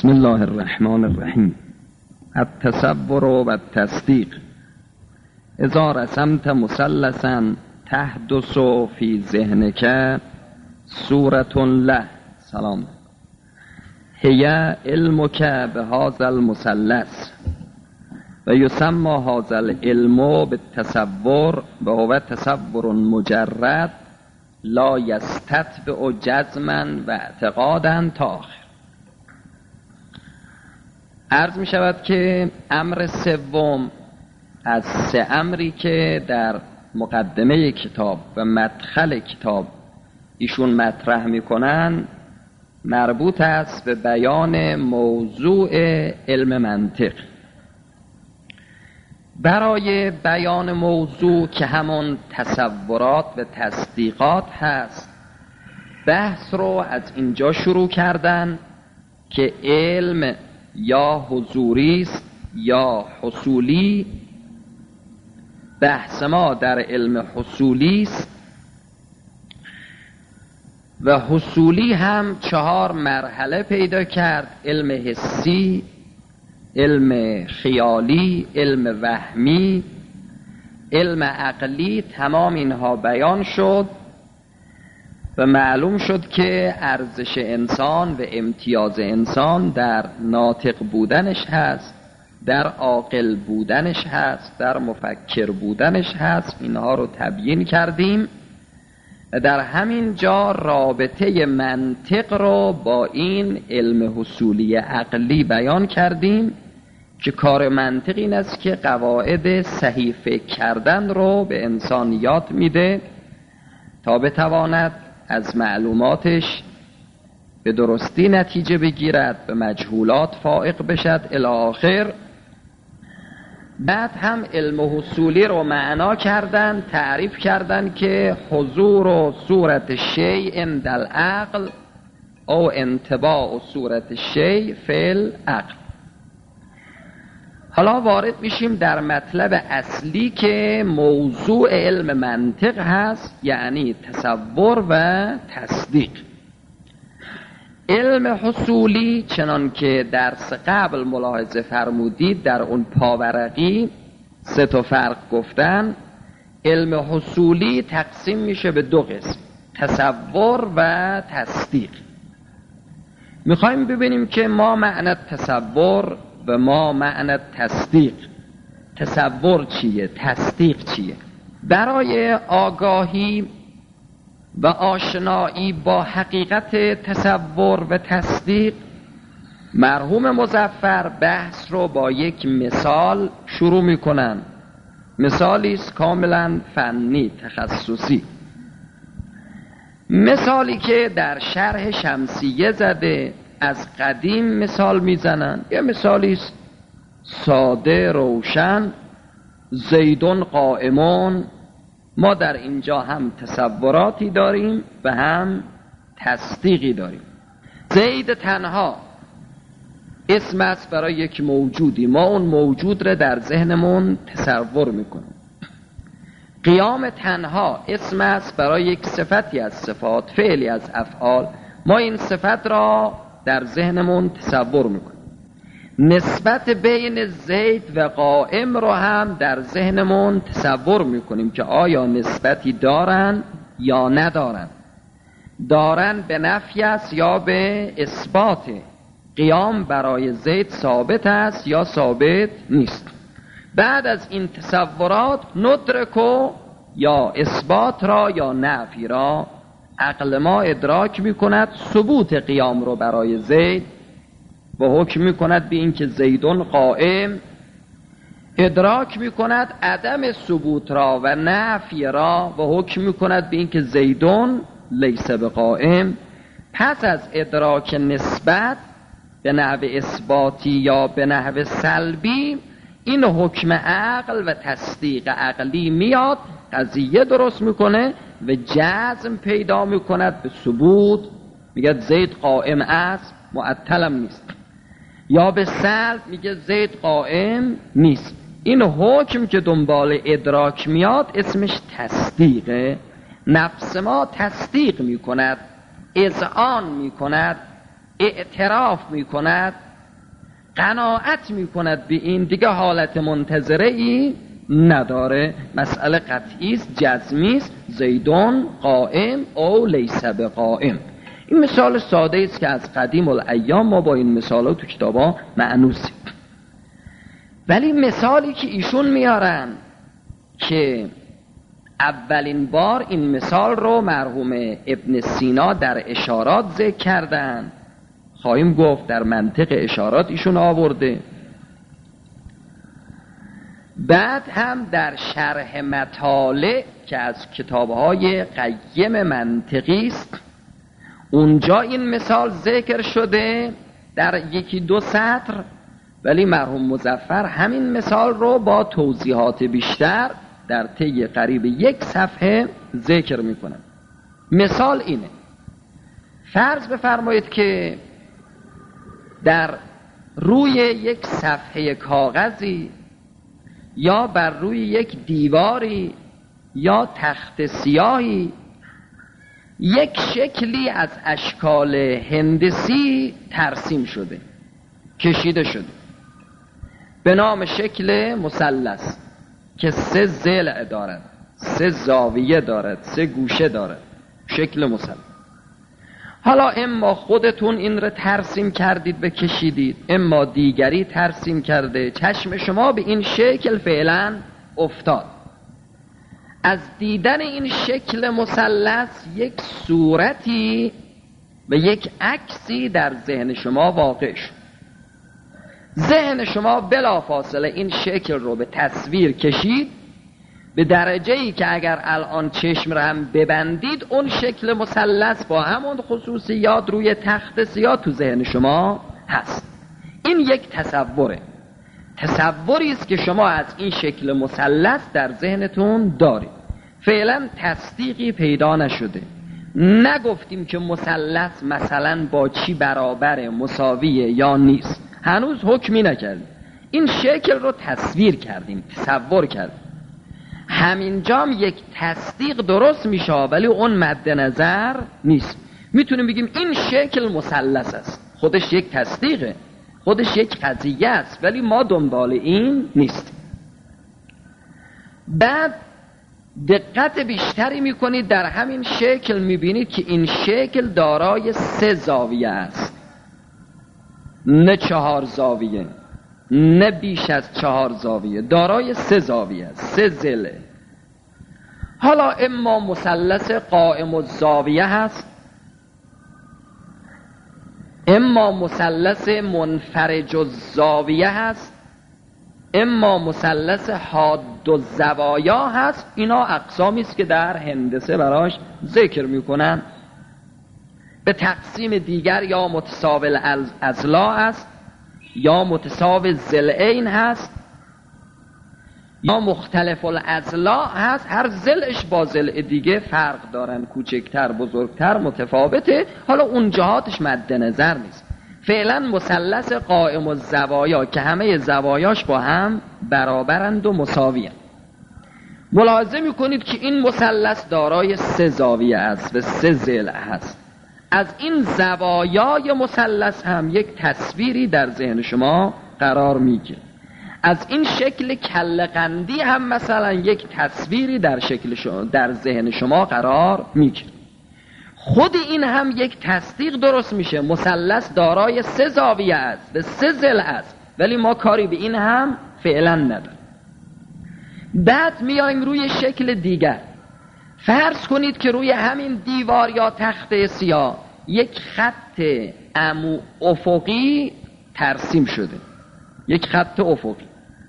بسم الله الرحمن الرحیم. التصور و التصدیق. اذا رسمت مثلثا تحدث فی ذهنک صورة له سلام هی علمک بهذا المثلث و یسمى هذا العلم بالتصور و هو تصور مجرد لا یستتبع جزما و اعتقادا تا آخر. عرض می شود که امر سوم از سه امری که در مقدمه کتاب و مدخل کتاب ایشون مطرح می کنن مربوط است به بیان موضوع علم منطق. برای بیان موضوع که همون تصورات و تصدیقات هست بحث رو از اینجا شروع کردن که علم یا حضوری است یا حصولی. بحث ما در علم حصولی است و حصولی هم 4 مرحله پیدا کرد: علم حسی، علم خیالی، علم وهمی، علم عقلی. تمام اینها بیان شد و معلوم شد که ارزش انسان و امتیاز انسان در ناطق بودنش هست، در عاقل بودنش هست، در مفکر بودنش هست. اینها رو تبیین کردیم و در همین جا رابطه منطق رو با این علم حصولی عقلی بیان کردیم که کار منطق این است که قواعد صحیح فکر کردن رو به انسان یاد میده تا بتواند از معلوماتش به درستی نتیجه بگیرد، به مجهولات فائق بشد الی آخر. بعد هم علم حصولی رو معنا کردن، تعریف کردن که حضور و صورت شیء عند العقل او انطباع و صورت شیء فی العقل. حالا وارد میشیم در مطلب اصلی که موضوع علم منطق هست، یعنی تصور و تصدیق. علم حصولی چنان که درس قبل ملاحظه فرمودید در اون پاورقی 3 فرق گفتن. علم حصولی تقسیم میشه به 2 قسم: تصور و تصدیق. میخوایم ببینیم که ما معنی تصور و ما معنی تصدیق. تصور چیه؟ تصدیق چیه؟ برای آگاهی و آشنایی با حقیقت تصور و تصدیق مرحوم مظفر بحث رو با یک مثال شروع میکنن. مثالی است کاملا فنی تخصصی، مثالی که در شرح شمسیه زده، از قدیم مثال میزنن. یه مثالی است ساده روشن: زیدون قائمون. ما در اینجا هم تصوراتی داریم و هم تصدیقی داریم. زید تنها اسم است برای یک موجودی، ما اون موجود را در ذهنمون تصور میکنیم. قیام تنها اسم است برای یک صفتی از صفات، فعلی از افعال، ما این صفت را در ذهنمون تصور میکنیم. نسبت بین زید و قائم رو هم در ذهنمون تصور میکنیم که آیا نسبتی دارن یا ندارن، دارن به نفی است یا به اثبات. قیام برای زید ثابت است یا ثابت نیست. بعد از این تصورات ندرکو یا اثبات را یا نفی را عقل ما ادراک میکند ثبوت قیام رو برای زید و حکم میکند به این که زیدون قائم. ادراک میکند عدم ثبوت را و نفی را و حکم میکند به این که زیدون لیس بقائم. پس از ادراک نسبت به نحو اثباتی یا به نحو سلبی این حکم عقل و تصدیق عقلی میاد، قضیه درست میکنه و جزم پیدا میکند به ثبوت. میگه زید قائم است، معطلم نیست. یا به سلب میگه زید قائم نیست. این حکم که دنبال ادراک میاد اسمش تصدیقه. نفس ما تصدیق میکند، اذعان میکند، اعتراف میکند قناعت میکند به این، دیگه حالت منتظره ای نداره. مسئله قطعی است، جزمی است. زیدون قائم او لیس بقائم. این مثال ساده است که از قدیم الایام ما با این مثالا تو کتابا معنوسیم. ولی مثالی که ایشون میارن که اولین بار این مثال رو مرحوم ابن سینا در اشارات ذکر کردن، خواهیم گفت در منطق اشارات ایشون آورده، بعد هم در شرح مطالع که از کتابهای قیم منطقی است اونجا این مثال ذکر شده در یکی دو سطر، ولی مرحوم مظفر همین مثال رو با توضیحات بیشتر در طی قریب یک صفحه ذکر میکنن. مثال اینه: فرض بفرمایید که در روی یک صفحه کاغذی یا بر روی یک دیواری یا تخت سیاهی یک شکلی از اشکال هندسی ترسیم شده، کشیده شده، به نام شکل مثلث که 3 ضلع دارد، 3 زاویه دارد، 3 گوشه دارد، شکل مثلث. حالا اما خودتون این رو ترسیم کردید بکشیدید، اما دیگری ترسیم کرده، چشم شما به این شکل فعلا افتاد. از دیدن این شکل مثلث یک صورتی و یک عکسی در ذهن شما واقع شد. ذهن شما بلافاصله این شکل رو به تصویر کشید، به درجه‌ای که اگر الان چشم رو هم ببندید اون شکل مثلث با همون خصوصیات روی تخت سیاه تو ذهن شما هست. این یک تصوره، تصوری است که شما از این شکل مثلث در ذهنتون دارید. فعلا تصدیقی پیدا نشده، نگفتیم که مثلث مثلا با چی برابر، مساویه یا نیست، هنوز حکمی نکردیم. این شکل رو تصویر کردیم، تصور کردیم. همینجام یک تصدیق درست میشه، ولی اون مد نظر نیست. میتونیم بگیم این شکل مثلث است، خودش یک تصدیقه، خودش یک قضیه است، ولی ما دنبال این نیست. بعد دقت بیشتری میکنید در همین شکل، میبینید که این شکل دارای 3 زاویه است، نه 4 زاویه، نه بیش از 4 زاویه، دارای 3 زاویه است، 3 ضلع. حالا اما مثلث قائم الزاویه هست، اما مثلث منفرج الزاویه هست، اما مثلث حاد الزوایا هست. اینا اقسامی است که در هندسه براش ذکر میکنن. به تقسیم دیگر یا متساوی الاضلاع است، یا متساوی ضلعین هست، یا مختلف الاضلاع هست. هر ضلعش با ضلع دیگه فرق دارن، کوچکتر، بزرگتر، متفاوته. حالا اون جهاتش مد نظر نیست. فعلا مثلث قائم الزوایا که همه زوایاش با هم برابرند و مساویند. ملاحظه میکنید که این مثلث دارای 3 زاویه است و 3 ضلع هست. از این زوایای مثلث هم یک تصویری در ذهن شما قرار میگیره. از این شکل کله قندی هم مثلا یک تصویری در شکل شما در ذهن شما قرار میگیره. خود این هم یک تصدیق درست میشه، مثلث دارای 3 زاویه است و 3 ضلع است، ولی ما کاری به این هم فعلا نداریم. بعد میایم روی شکل دیگر. فرض کنید که روی همین دیوار یا تخت سیاه یک خط افقی ترسیم شده، یک خط افقی.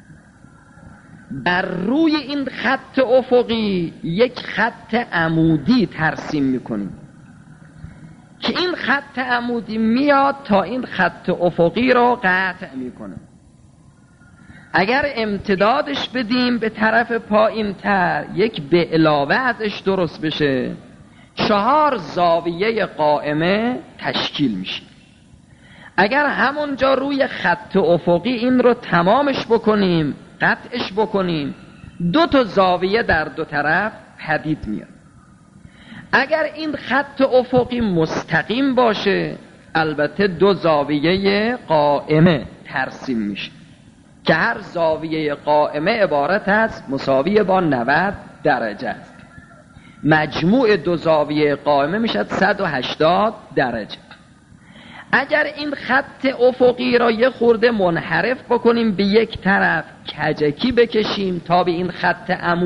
بر روی این خط افقی یک خط عمودی ترسیم میکنیم که این خط عمودی میاد تا این خط افقی رو قطع میکنه. اگر امتدادش بدیم به طرف پایین تر، یک به علاوه ازش درست بشه، 4 زاویه قائمه تشکیل میشه. اگر همونجا روی خط افقی این رو تمامش بکنیم، قطعش بکنیم، 2 تا زاویه در 2 طرف پدید میاد. اگر این خط افقی مستقیم باشه، البته دو زاویه قائمه ترسیم میشه که هر زاویه قائمه عبارت است مساوی با 90 درجه است. مجموع دو زاویه قائمه میشد 180 درجه. اگر این خط افقی را یه خورده منحرف بکنیم به یک طرف، کجکی بکشیم تا به این خط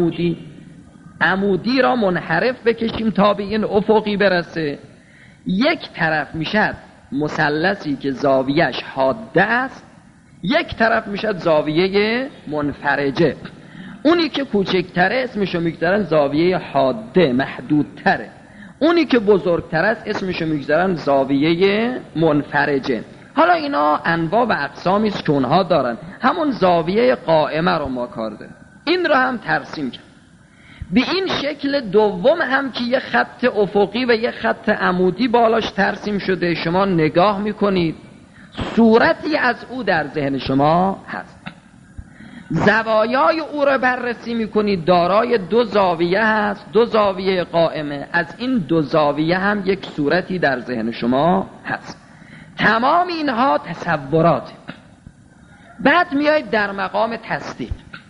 عمودی را منحرف بکشیم تا به این افقی برسه، یک طرف میشد مثلثی که زاویهش حاده است، یک طرف میشد زاویه منفرجه. اونی که کوچکتره اسمشو میگذارن زاویه حاده محدودتره، اونی که بزرگتر است اسمشو میگذارن زاویه منفرجه. حالا اینا انواع و اقسامی است که اونها دارن. همون زاویه قائمه رو ما کار داریم، این رو هم ترسیم کرد. به این شکل دوم هم که یه خط افقی و یه خط عمودی بالاش ترسیم شده، شما نگاه میکنید صورتی از او در ذهن شما هست، زوایای او را بررسی میکنید، دارای دو زاویه هست، دو زاویه قائمه، از این دو زاویه هم یک صورتی در ذهن شما هست. تمام اینها تصورات. بعد میایید در مقام تصدیق.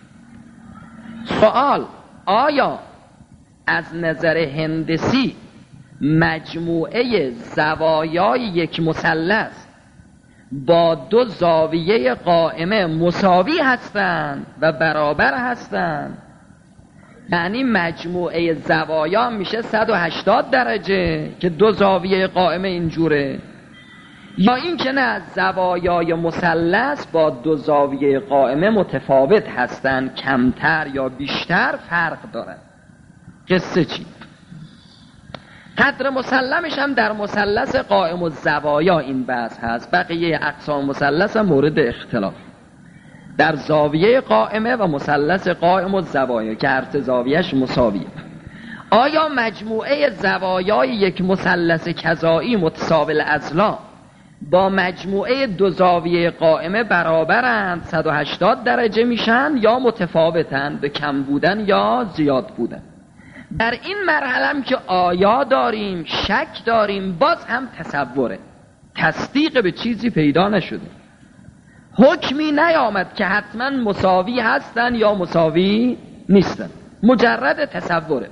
سوال: آیا از نظر هندسی مجموعه زوایای یک مثلث با دو زاویه قائمه مساوی هستند و برابر هستند؟ یعنی مجموعه زوایا میشه 180 درجه که دو زاویه قائمه اینجوره، یا این که نه، زوایای مثلث با دو زاویه قائمه متفاوت هستند، کمتر یا بیشتر فرق دارد؟ قصه چی؟ قدر مسلمش هم در مثلث قائم و زوایا این بحث هست، بقیه اقسام مثلث هم مورد اختلاف در زاویه قائمه و مثلث قائم و زوایا که هر زاویهش مساویه. آیا مجموعه زوایای یک مثلث کذایی متساوی الاضلاع با مجموعه دو زاویه قائمه برابرند 180 درجه میشن یا متفاوتند به کم بودن یا زیاد بودن؟ در این مرحله هم که آیا داریم، شک داریم، باز هم تصوره، تصدیق به چیزی پیدا نشده، حکمی نیامد که حتما مساوی هستن یا مساوی نیستن، مجرد تصوره.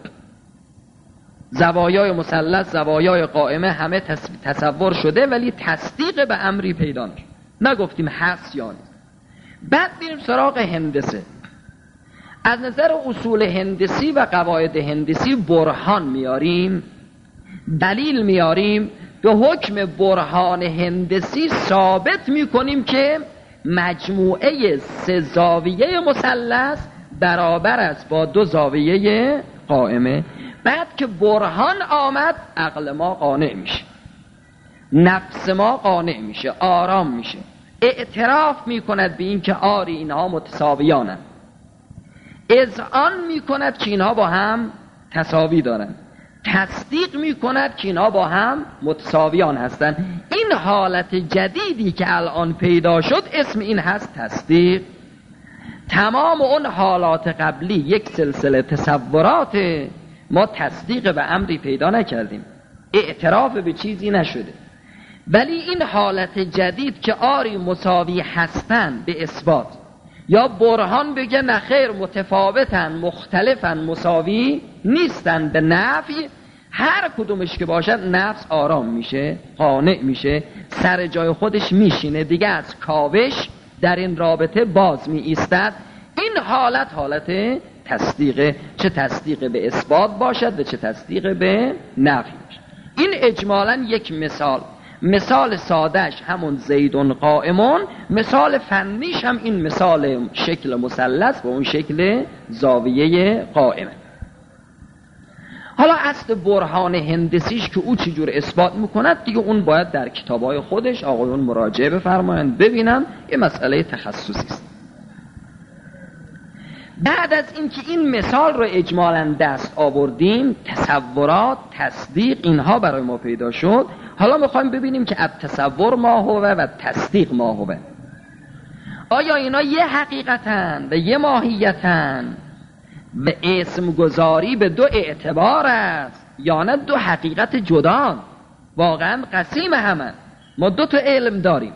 زوایای مثلث، زوایای قائمه همه تصور شده ولی تصدیق به امری پیدا نشد، نگفتیم هست یا نیست. بعد بریم سراغ هندسه. از نظر اصول هندسی و قواعد هندسی برهان میاریم، دلیل میاریم، به حکم برهان هندسی ثابت میکنیم که مجموعه سه زاویه مثلث برابر است با دو زاویه قائمه. بعد که برهان آمد عقل ما قانع میشه، نفس ما قانع میشه، آرام میشه، اعتراف میکند به این که آری اینها متساویانند، اذعان میکند که اینها با هم تساوی دارند، تصدیق میکند که اینها با هم متساویان هستند. این حالت جدیدی که الان پیدا شد اسم این هست تصدیق. تمام اون حالات قبلی یک سلسله تصورات، ما تصدیق به امری پیدا نکردیم، اعتراف به چیزی نشده، ولی این حالت جدید که آری مساوی هستند به اثبات یا برهان بگه نخیر متفاوتن، مختلفن، مساوی نیستن به نفی، هر کدومش که باشد نفس آرام میشه، قانع میشه، سر جای خودش میشینه، دیگه از کاوش در این رابطه باز می ایستد. این حالت تصدیق، چه تصدیق به اثبات باشد و چه تصدیق به نفی باشد. این اجمالاً یک مثال سادهش همون زیدون قائمون، مثال فنیش هم این مثال شکل مثلث و اون شکل زاویه قائمه. حالا اصل برهان هندسیش که او چجور اثبات میکند دیگه اون باید در کتابای خودش آقایون مراجعه بفرمایند ببینن، یه مسئله تخصصی است. بعد از اینکه این مثال رو اجمالاً دست آوردیم، تصورات، تصدیق اینها برای ما پیدا شد، حالا میخوایم ببینیم که التصور ما هو و تصدیق ما هو. آیا اینا یه حقیقتن و یه ماهیتن و اسم گذاری به دو اعتبار است یا نه دو حقیقت جدا واقعا قسیم همن؟ ما 2 تا علم داریم.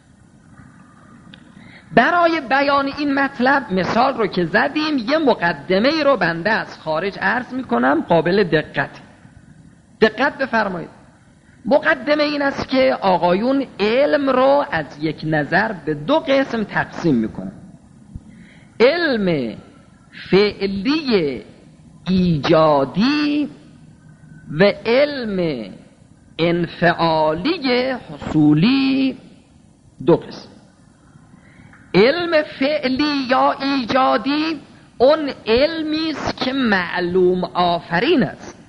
برای بیان این مطلب مثال رو که زدیم، یه مقدمه رو بنده از خارج عرض میکنم قابل دقت بفرمایید. مقدمه این است که آقایون علم رو از یک نظر به 2 قسم تقسیم میکنن: علم فعلی ایجادی و علم انفعالی حصولی. 2 قسم. علم فعلی یا ایجادی اون علمی است که معلوم آفرین است،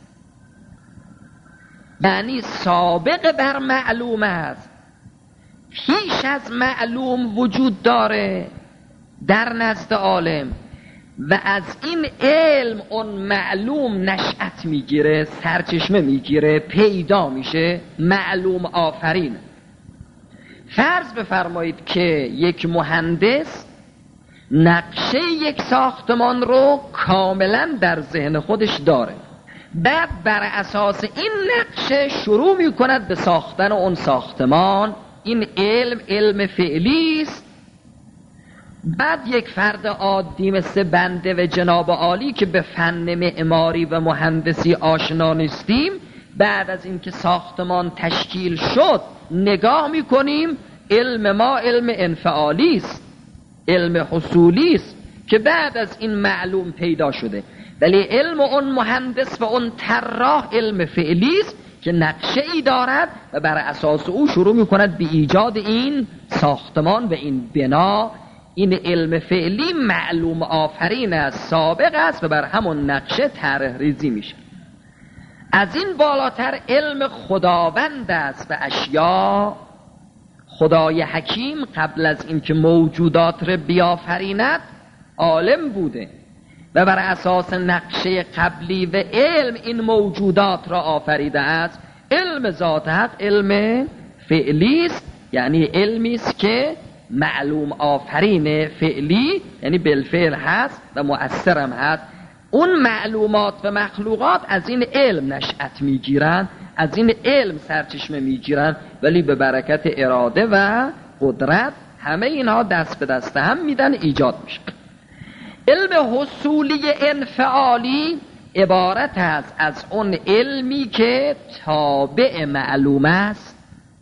یعنی سابق بر معلوم است، پیش از معلوم وجود داره در نزد عالم و از این علم اون معلوم نشأت میگیره، سرچشمه میگیره، پیدا میشه، معلوم آفرین. فرض بفرمایید که یک مهندس نقشه یک ساختمان رو کاملا در ذهن خودش داره، بعد بر اساس این نقشه شروع میکند به ساختن اون ساختمان. این علم فعلی است. بعد یک فرد عادی مثل بنده و جناب عالی که به فن معماری و مهندسی آشنا نیستیم، بعد از اینکه ساختمان تشکیل شد نگاه میکنیم، علم ما علم انفعالی است، علم حصولی است که بعد از این معلوم پیدا شده. ولی علم اون مهندس و اون طراح علم فعلی است که نقشه ای دارد و بر اساس او شروع میکند به ایجاد این ساختمان و این بنا. این علم فعلی معلوم آفرین است، سابق است و بر همون نقشه طرح ریزی میشه. از این بالاتر علم خداوند است و اشیا. خدای حکیم قبل از اینکه موجودات را بیافریند عالم بوده و بر اساس نقشه قبلی و علم این موجودات را آفریده است. علم ذات حق علم فعلی است، یعنی علمی است که معلوم آفرین فعلی، یعنی بالفعل هست و مؤثرم هست. اون معلومات و مخلوقات از این علم نشأت میگیرن، از این علم سرچشمه میگیرن، ولی به برکت اراده و قدرت همه اینها دست به دست هم میدن، ایجاد میشه. علم حصولی انفعالی عبارت است از اون علمی که تابع معلوم است.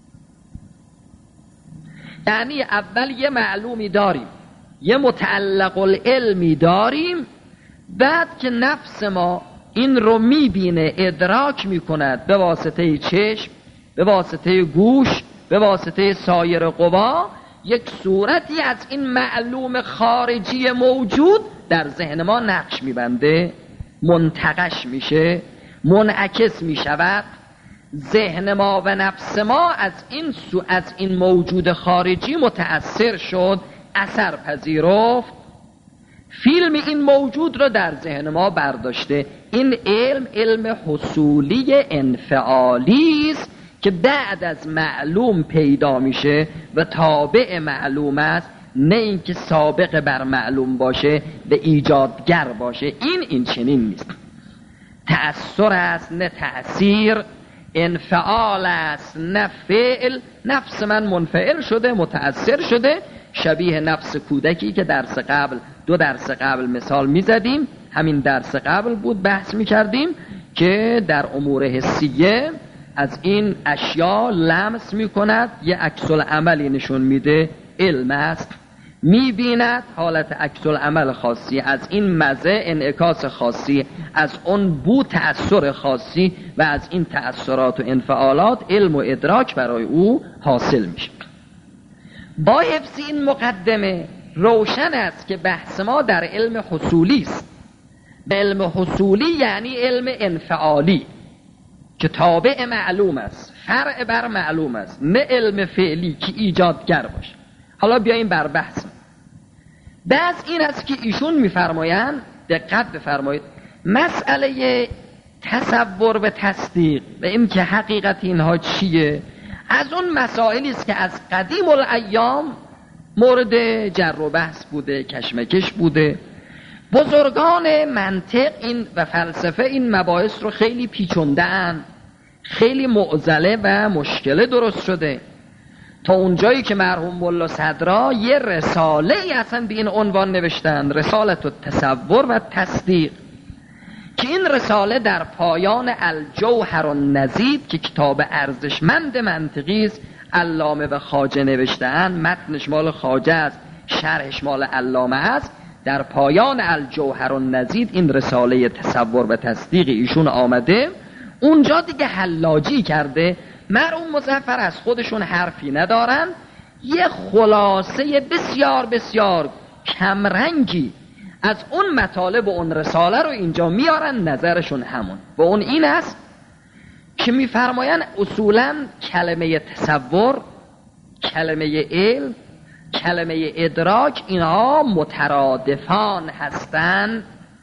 یعنی اول یه معلومی داریم، یه متعلق العلمی داریم، بعد که نفس ما این رو میبینه، ادراک میکند به واسطه چشم، به واسطه گوش، به واسطه سایر قوا، یک صورتی از این معلوم خارجی موجود در ذهن ما نقش میبنده، منتقش میشه، منعکس میشود. ذهن ما و نفس ما از این موجود خارجی متأثر شد، اثر پذیرفت، فیلم این موجود رو در ذهن ما برداشته. این علم حصولی انفعالی است که بعد از معلوم پیدا میشه و تابع معلوم است، نه اینکه سابق بر معلوم باشه و ایجادگر باشه. این چنین نیست. تأثر است نه تأثیر، انفعال است نه فعل. نفس من منفعل شده، متأثر شده، شبیه نفس کودکی که دو درس قبل مثال میزدیم، همین درس قبل بود بحث میکردیم که در امور حسیه از این اشیا لمس میکند، یه عکس العملی نشون میده، علم است، میبیند حالت عکس العمل خاصی، از این مزه انعکاس خاصی، از اون بو تأثیر خاصی و از این تأثیرات و انفعالات علم و ادراک برای او حاصل میشه. با حفظ این مقدمه روشن است که بحث ما در علم حصولی است. علم حصولی یعنی علم انفعالی که تابع معلوم است، فرع بر معلوم است، نه علم فعلی که ایجادگر باشه. حالا بیاییم بر بحث. بحث این است که ایشون میفرمایند، دقت بفرمایید، مسئله تصور و تصدیق و این که حقیقت اینها چیه، از اون مسائلی است که از قدیم الایام مورد جر و بحث بوده، کشمکش بوده. بزرگان منطق این و فلسفه این مباحث رو خیلی پیچونده‌اند، خیلی معضله و مشکله درست شده. تا اونجایی که مرحوم ملا صدرا یه رساله ای اصلا به این عنوان نوشتن، رسالت التصور و تصدیق، که این رساله در پایان الجوهر النزید که کتاب ارزشمند منطقی است، علامه و خواجه نوشته‌اند، متنش مال خواجه است، شرحش مال علامه است. در پایان الجوهر النزید این رساله تصور و تصدیق ایشون آمده، اونجا دیگه حلاجی کرده. مرحوم مظفر از خودشون حرفی ندارن، یه خلاصه بسیار بسیار کمرنگی از اون مطالب و اون رساله رو اینجا میارن. نظرشون همون و اون این است که میفرماین اصولا کلمه تصور، کلمه علم، کلمه ادراک، اینها مترادفان هستند،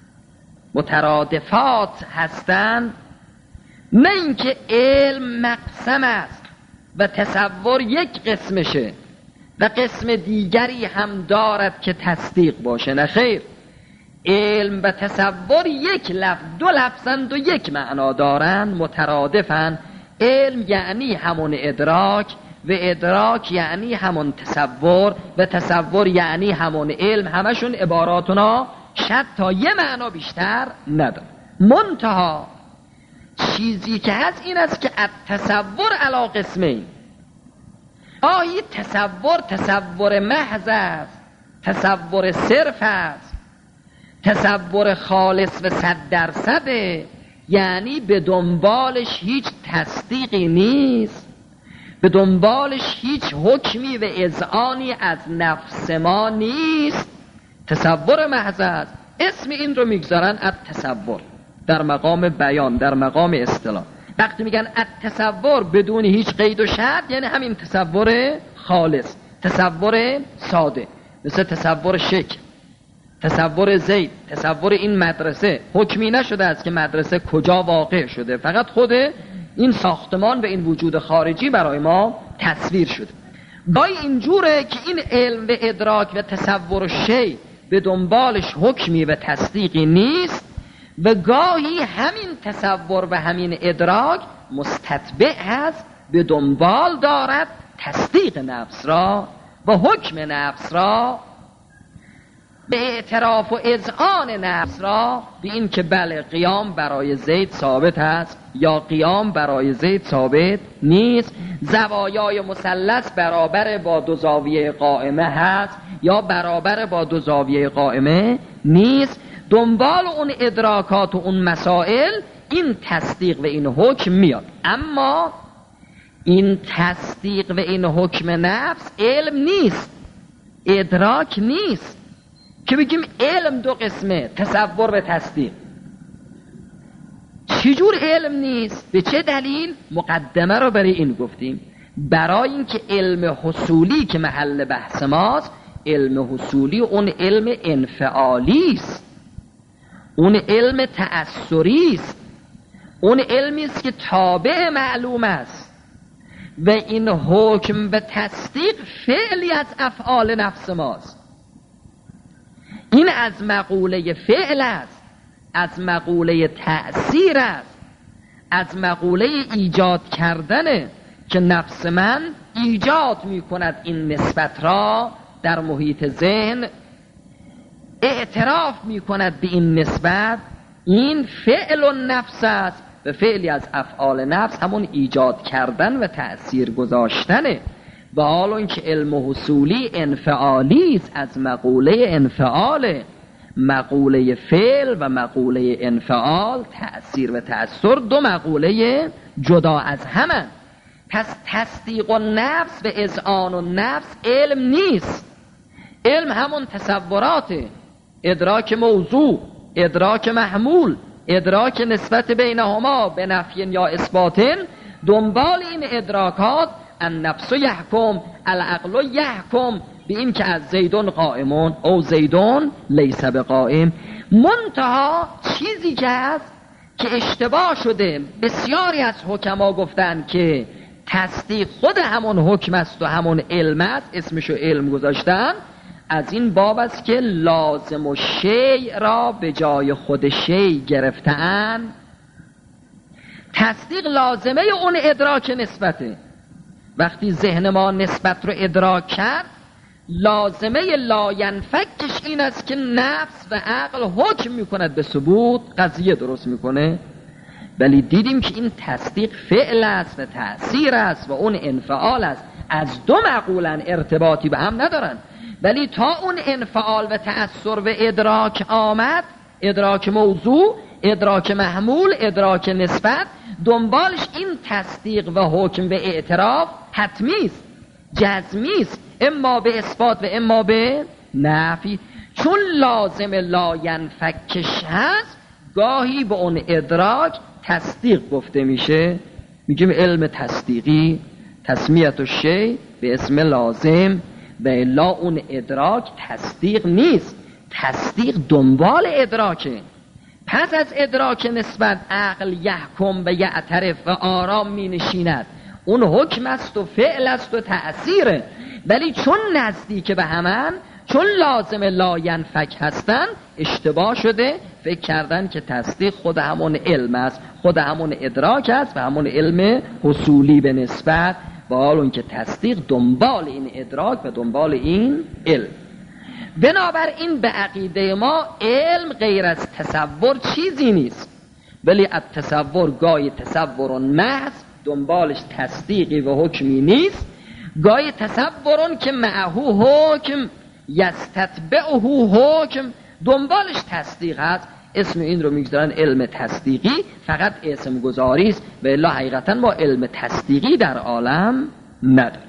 مترادفات هستند، نه اینکه علم مقسم است و تصور یک قسمشه و قسم دیگری هم دارد که تصدیق باشه. نه خیر، علم و تصور یک لفظ، دو لفظند و یک معنا دارند، مترادفن. علم یعنی همون ادراک و ادراک یعنی همون تصور و تصور یعنی همون علم. همشون عباراتنا شد تا یه معنا بیشتر نداره. منتها چیزی که هست این است که التصور علی قسمین. آیی تصور محض است، تصور صرف است، تصور خالص و 100%، یعنی به دنبالش هیچ تصدیقی نیست، به دنبالش هیچ حکمی و اذعانی از نفس ما نیست. تصور محض است. اسم این رو میگذارن التصور در مقام بیان، در مقام اصطلاح. وقتی میگن التصور بدون هیچ قید و شرط، یعنی همین تصور خالص، تصور ساده، مثل تصور شکل، تصور زید، تصور این مدرسه. حکمی نشده است که مدرسه کجا واقع شده، فقط خود این ساختمان و این وجود خارجی برای ما تصویر شده. گاهی اینجوره که این علم و ادراک و تصور شی به دنبالش حکمی و تصدیقی نیست، و گاهی همین تصور و همین ادراک مستتبع هست، به دنبال دارد تصدیق نفس را و حکم نفس را، به اعتراف و اذعان نفس را به این که بله قیام برای زید ثابت است یا قیام برای زید ثابت نیست، زوایای مثلث برابر با دو زاویه قائمه هست یا برابر با دو زاویه قائمه نیست. دنبال اون ادراکات و اون مسائل این تصدیق و این حکم میاد. اما این تصدیق و این حکم نفس علم نیست، ادراک نیست، که بگیم علم دو قسمه، تصور و تصدیق. چجور علم نیست؟ به چه دلیل؟ مقدمه رو برای این گفتیم، برای اینکه علم حصولی که محل بحث ماست، علم حصولی اون علم انفعالی است، اون علم تأثری است، اون علمی است که تابع معلوم است و این حکم به تصدیق فعلی از افعال نفس ماست. این از مقوله فعل است، از مقوله تأثیر است، از مقوله ایجاد کردنه که نفس من ایجاد می کند این نسبت را در محیط ذهن، اعتراف می کند به این نسبت. این فعل النفس است و فعلی از افعال نفس همون ایجاد کردن و تأثیر گذاشتنه. و حالا این که علم حصولی انفعالی است، از مقوله انفعال، مقوله فعل و مقوله انفعال، تأثیر و تأثیر دو مقوله جدا از همن. پس تصدیق النفس و اذعان النفس علم نیست. علم همون تصوراته، ادراک موضوع، ادراک محمول، ادراک نسبت بینهما به نفی یا اثبات. دنبال این ادراکات النفس یحکم، العقل یحکم، به این که از زیدون قائمون او زیدون لیس بقائم. منتها چیزی که هست که اشتباه شده، بسیاری از حکما گفتن که تصدیق خود همون حکم است و همون علم است، اسمشو علم گذاشتن. از این باب است که لازم و شیء را به جای خود شیء گرفتن. تصدیق لازمه اون ادراک نسبته، وقتی ذهن ما نسبت رو ادراک کرد، لازمه لاینفکش این است که نفس و عقل حکم میکند به ثبوت، قضیه درست میکنه. ولی دیدیم که این تصدیق فعل است و تأثیر است و اون انفعال است. از دو معقولن ارتباطی به هم ندارن، ولی تا اون انفعال و تأثیر و ادراک آمد، ادراک موضوع، ادراک محمول، ادراک نسبت، دنبالش این تصدیق و حکم و اعتراف حتمی است، جزمی است، اما به اثبات و اما به نفی. چون لازم لاینفکش هست، گاهی به اون ادراک تصدیق گفته میشه، میگیم علم تصدیقی، تسمیت الشیء به اسم لازم. و الا اون ادراک تصدیق نیست، تصدیق دنبال ادراکه. پس از ادراک نسبت عقل یحکم و یعترف و آرام می نشیند، اون حکم است و فعل است و تأثیره. ولی چون نزدیک به همن، چون لازم لاینفک هستن، اشتباه شده، فکر کردن که تصدیق خود همون علم است، خود همون ادراک است و همون علم حصولی به نسبت، با حال اون که تصدیق دنبال این ادراک و دنبال این علم. بنابراین به عقیده ما علم غیر از تصور چیزی نیست، ولی التصور گاهی تصور محض، دنبالش تصدیقی و حکمی نیست، گاهی تصورون که معهو حکم یستتبعه حکم، دنبالش تصدیق هست. اسم این رو میگذارن علم تصدیقی، فقط اسم گذاری است و الا حقیقتا ما علم تصدیقی در عالم نداریم.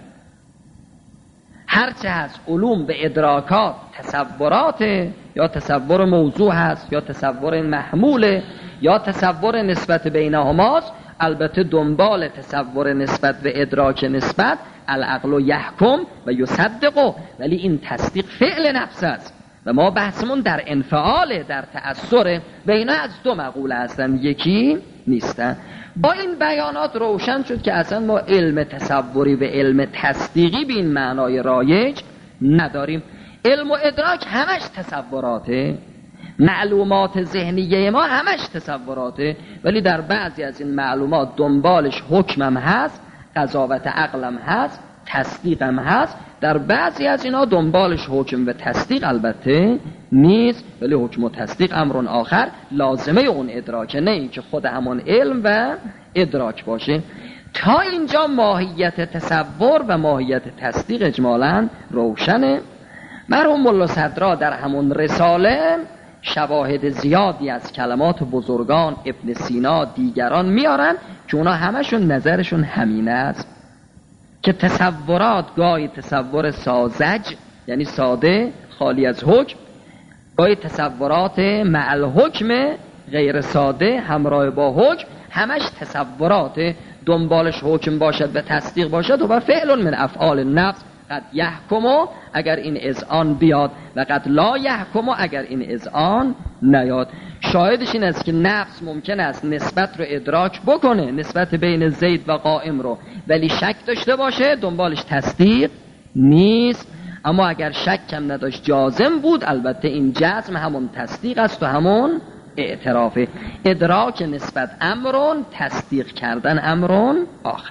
هرچه هست علوم به ادراکات تصورات، یا تصور موضوع هست یا تصور محموله یا تصور نسبت بینهماست، البته دنبال تصور نسبت و ادراک نسبت العقل یحکم و یصدق، ولی این تصدیق فعل نفس است و ما بحثمون در انفعال، در تأثیر. و اینا از دو مقوله هستن، یکی نیستن. با این بیانات روشن شد که اصلا ما علم تصوری و علم تصدیقی به این معنای رایج نداریم. علم و ادراک همش تصوراته، معلومات ذهنیه ما همش تصوراته، ولی در بعضی از این معلومات دنبالش حکمم هست، قضاوت عقلم هست، تصدیقم هست. در بعضی از اینا دنبالش حکم و تصدیق البته نیست، ولی حکم و تصدیق امرون آخر، لازمه اون ادراکه، نه این که خود همون علم و ادراک باشه. تا اینجا ماهیت تصور و ماهیت تصدیق اجمالاً روشنه. مرحوم ملا صدرا در همون رساله شواهد زیادی از کلمات بزرگان ابن سینا دیگران میارن که اونا همشون نظرشون همین است که تصورات گاهی تصور ساذج، یعنی ساده خالی از حکم، گاهی تصورات مع الحکم غیر ساده همراه با حکم، همش تصورات دنبالش حکم باشد و تصدیق باشد و فعل من افعال نفس، قد یحکمو اگر این اذعان بیاد و قد لا یحکمو اگر این اذعان نیاد. شاهدش این است که نفس ممکن است نسبت رو ادراک بکنه، نسبت بین زید و قائم رو، ولی شک داشته باشه، دنبالش تصدیق نیست. اما اگر شک هم نداشت، جازم بود، البته این جزم همون تصدیق است و همون اعترافه. ادراک نسبت امرون، تصدیق کردن امرون آخر.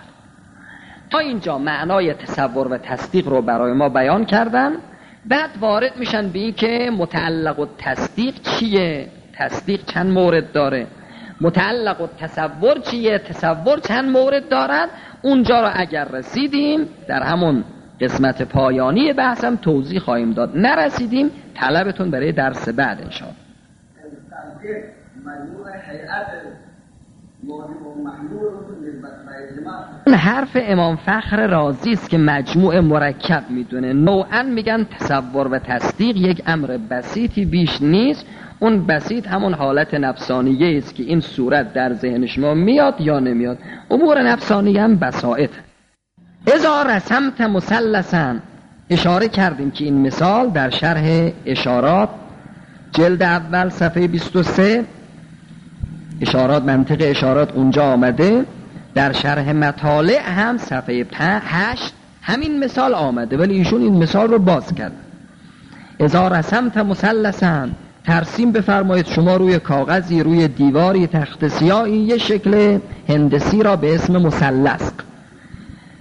تا اینجا معنای تصور و تصدیق رو برای ما بیان کردن. بعد وارد میشن به این که متعلق و تصدیق چیه، تصدیق چند مورد داره، متعلق و تصور چیه، تصور چند مورد دارد. اونجا رو اگر رسیدیم در همون قسمت پایانی بحثم توضیح خواهیم داد، نرسیدیم طلبتون برای درس بعد انشاءالله. این حرف امام فخر رازی است که مجموع مرکب میدونه. نوعا میگن تصور و تصدیق یک امر بسیطی بیش نیست. اون بسیط همون حالت نفسانیه است که این صورت در ذهن شما میاد یا نمیاد. امور نفسانی هم بساط. اذا رسمت مثلثا، اشاره کردیم که این مثال در شرح اشارات جلد اول صفحه 23 اشارات، منطق اشارات اونجا آمده. در شرح مطالع هم صفحه 8 همین مثال آمده، ولی ایشون این مثال رو باز کرد. اذا رسمت مثلثا، ترسیم بفرمایید شما روی کاغذی، روی دیواری، تخت سیاهی، یه شکل هندسی را به اسم مثلث.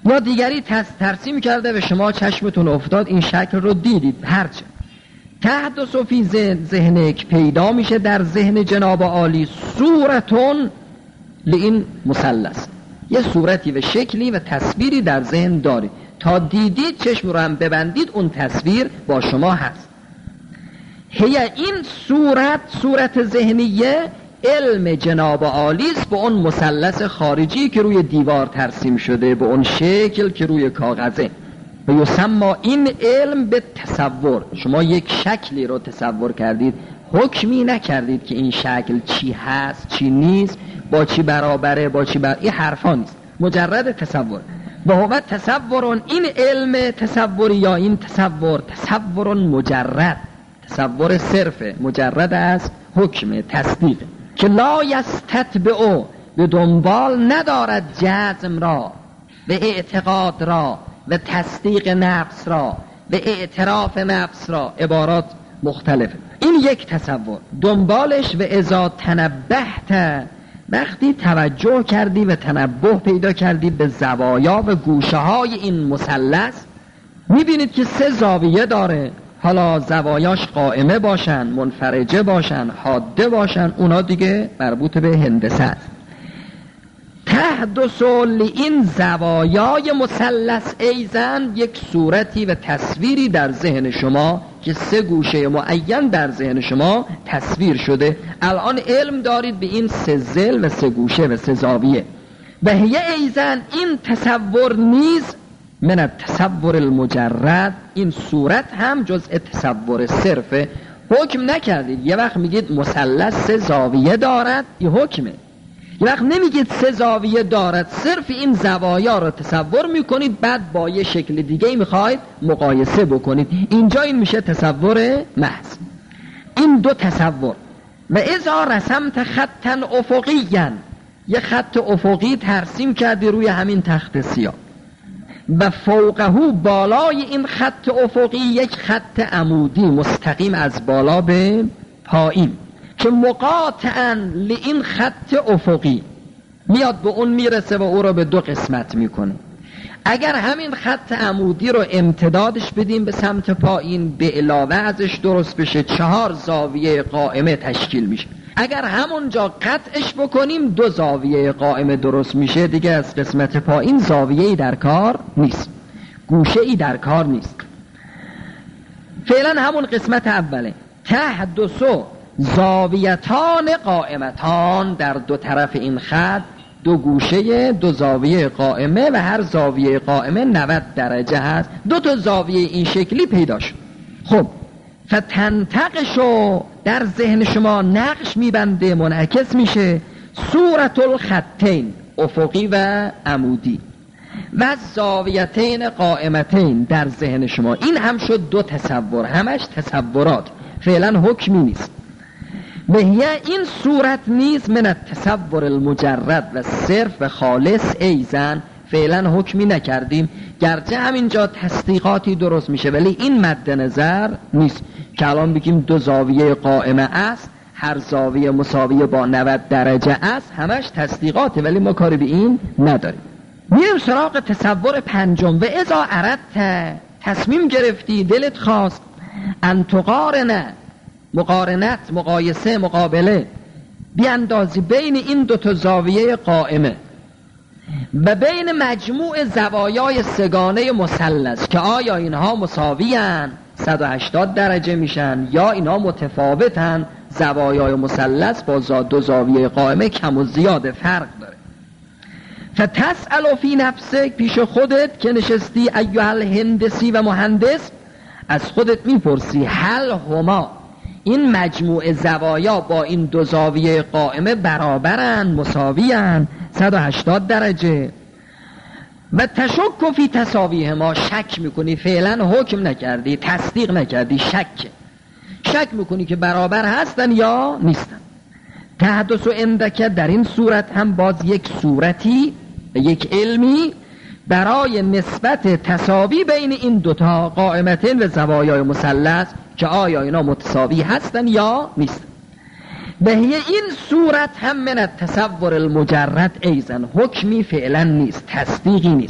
یا دیگری ترسیم کرده و شما چشمتون افتاد این شکل رو دیدید، هرچه تحدث فی ذهنک پیدا میشه در ذهن جناب عالی صورتون لین مثلث، یه صورتی و شکلی و تصویری در ذهن داری، تا دیدید چشم رو هم ببندید اون تصویر با شما هست. هی این صورت ذهنیه علم جناب عالی است به اون مثلث خارجی که روی دیوار ترسیم شده، به اون شکل که روی کاغذه. و یسمى این علم به تصور. شما یک شکلی رو تصور کردید، حکمی نکردید که این شکل چی هست چی نیست، با چی برابره با چی این حرفا نیست، مجرد تصور. و هو تصورون، این علم تصوری یا این تصور مجرد، تصور صرف مجرد از حکم تصدیق که لا یستتبع، به دنبال ندارد جزم را و اعتقاد را و تصدیق نفس را و اعتراف نفس را، عبارات مختلفه. این یک تصور. دنبالش و اذا تنبهت، وقتی توجه کردی و تنبه پیدا کردی به زوایا و گوشه های این مثلث، میبینید که 3 زاویه داره. حالا زوایاش قائمه باشن، منفرجه باشن، حاده باشن، اونا دیگه مربوط به هندسه است. تحدث لین زوایای مثلث ایزن، یک صورتی و تصویری در ذهن شما که 3 گوشه معین در ذهن شما تصویر شده. الان علم دارید به این 3 ضلع و 3 گوشه و 3 زاویه. و هی ایزن، این تصور نیز من التصور المجرد، این صورت هم جزء تصور صرفه. حکم نکردید، یه وقت میگید مثلث 3 زاویه دارد، این حکمه. یه وقت نمیگید 3 زاویه دارد، صرف این زوایا رو تصور میکنید، بعد با یه شکل دیگه میخواید مقایسه بکنید. اینجا این میشه تصور محض. این 2 تصور. و اذا رسمت خطا افقیا، یه خط افقی ترسیم کردی روی همین تخت سیاه، و فوقه، بالای این خط افقی یک خط عمودی مستقیم از بالا به پایین که مقاطعاً لین خط افقی میاد به اون میرسه و او رو به 2 قسمت میکنه. اگر همین خط عمودی رو امتدادش بدیم به سمت پایین، به علاوه ازش درست بشه 4 زاویه قائمه تشکیل میشه. اگر همونجا قطعش بکنیم 2 زاویه قائمه درست میشه، دیگه از قسمت پایین زاویه‌ای در کار نیست، گوشه‌ای در کار نیست. فعلا همون قسمت اوله. تحدث زاویتان قائمتان، در 2 طرف این خط 2 گوشه 2 زاویه قائمه و هر زاویه قائمه 90 درجه هست. 2 تا زاویه این شکلی پیدا شد. خب فتنتقشو، در ذهن شما نقش میبنده، منعکس میشه صورت الخطین، افقی و عمودی، و زاویتین قائمتین در ذهن شما. این هم شد 2 تصور، همش تصورات، فعلا حکمی نیست. و این صورت نیز من التصور المجرد و صرف و خالص ایزن، فعلا حکمی نکردیم، گرچه همینجا تصدیقاتی درست میشه ولی این مد نظر نیست که الان بگیم 2 زاویه قائمه است، هر زاویه مساویه با 90 درجه است، همش تصدیقاته ولی ما کاری به این نداریم. میریم سراغ تصور 5. و اذا اردت، تصمیم گرفتی، دلت خواست، ان تقارن، مقارنت، مقایسه، مقابله، بیاندازی بین این 2 تا زاویه قائمه و بین مجموع زوایای 3 گانه مثلث که آیا اینها مساویان 180 درجه میشن یا اینها متفاوتن، زوایای مثلث با 2 زاویه قائمه کم و زیاد فرق داره. فتسأل فی نفسک، پیش خودت که نشستی، ایها الهندسی و مهندس، از خودت میپرسی هل هما، این مجموع زوایا با این 2 زاویه قائمه برابرن، مساویان 180 درجه؟ و تشک فی تساویه، ما شک میکنی، فعلا حکم نکردی، تصدیق نکردی، شک میکنی که برابر هستن یا نیستن. تحدث عندک، در این صورت هم باز یک صورتی و یک علمی برای نسبت تساوی بین این 2 تا قائمتین و زوایای مثلث که آیا اینا متساوی هستن یا نیستن. و این صورت هم من التصور المجرد ایزن، حکمی فعلا نیست، تصدیقی نیست.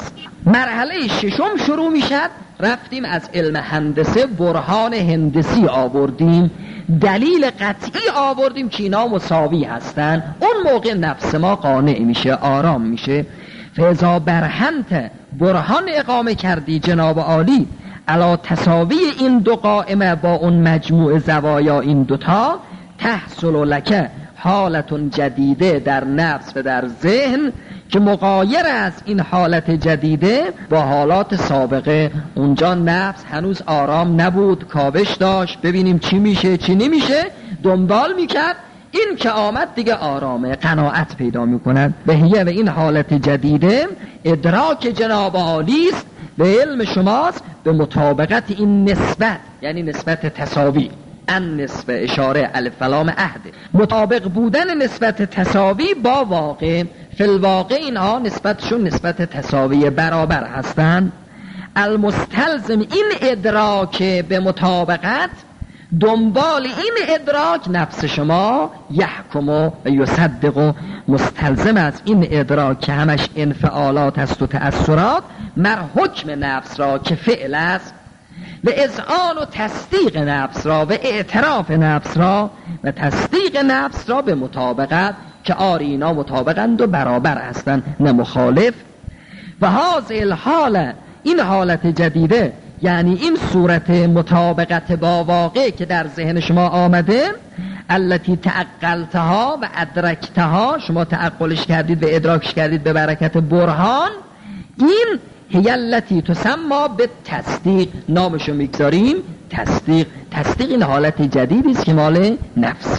مرحله ششم شروع میشد. رفتیم از علم هندسه برهان هندسی آوردیم، دلیل قطعی آوردیم که اینا مساوی هستن. اون موقع نفس ما قانع میشه، آرام میشه. فاذا برهنت، برهان اقامه کردی جناب عالی علا تساوی این دو قائمه با اون مجموع زوایا این دوتا، تحصل لک حالت جدیده در نفس و در ذهن که مغایر است این حالت جدیده با حالات سابقه. اونجا نفس هنوز آرام نبود، کاوش داشت ببینیم چی میشه چی نمیشه، دنبال میکرد. این که آمد دیگه آرامه، قناعت پیدا میکند. و هیه و این حالت جدیده ادراک جناب عالی است به علم شماست به مطابقت این نسبت، یعنی نسبت تساوی. ان نسبت اشاره الف لام عهد، مطابق بودن نسبت تساوی با واقع. فی الواقع اینها نسبتشون نسبت تساوی برابر هستند. المستلزم این ادراک به مطابقت، دنبال این ادراک نفس شما یحکم و یصدق، مستلزم از این ادراک که همش انفعالات است و تأثرات، مر حکم نفس را که فعل است و اذعان و تصدیق نفس را و اعتراف نفس را و تصدیق نفس را به مطابقت که آری اینا مطابقند و برابر هستند نه مخالف. و هذه الحاله، این حالت جدیده یعنی این صورت مطابقت با واقع که در ذهن شما آمده، التي تعقلتها و ادرکتها، شما تعقلش کردید و ادراکش کردید به برکت برهان، این هی التي تسمى به تصدیق، نامشو میگذاریم تصدیق. تصدیق این حالت جدیدی است که مال نفس.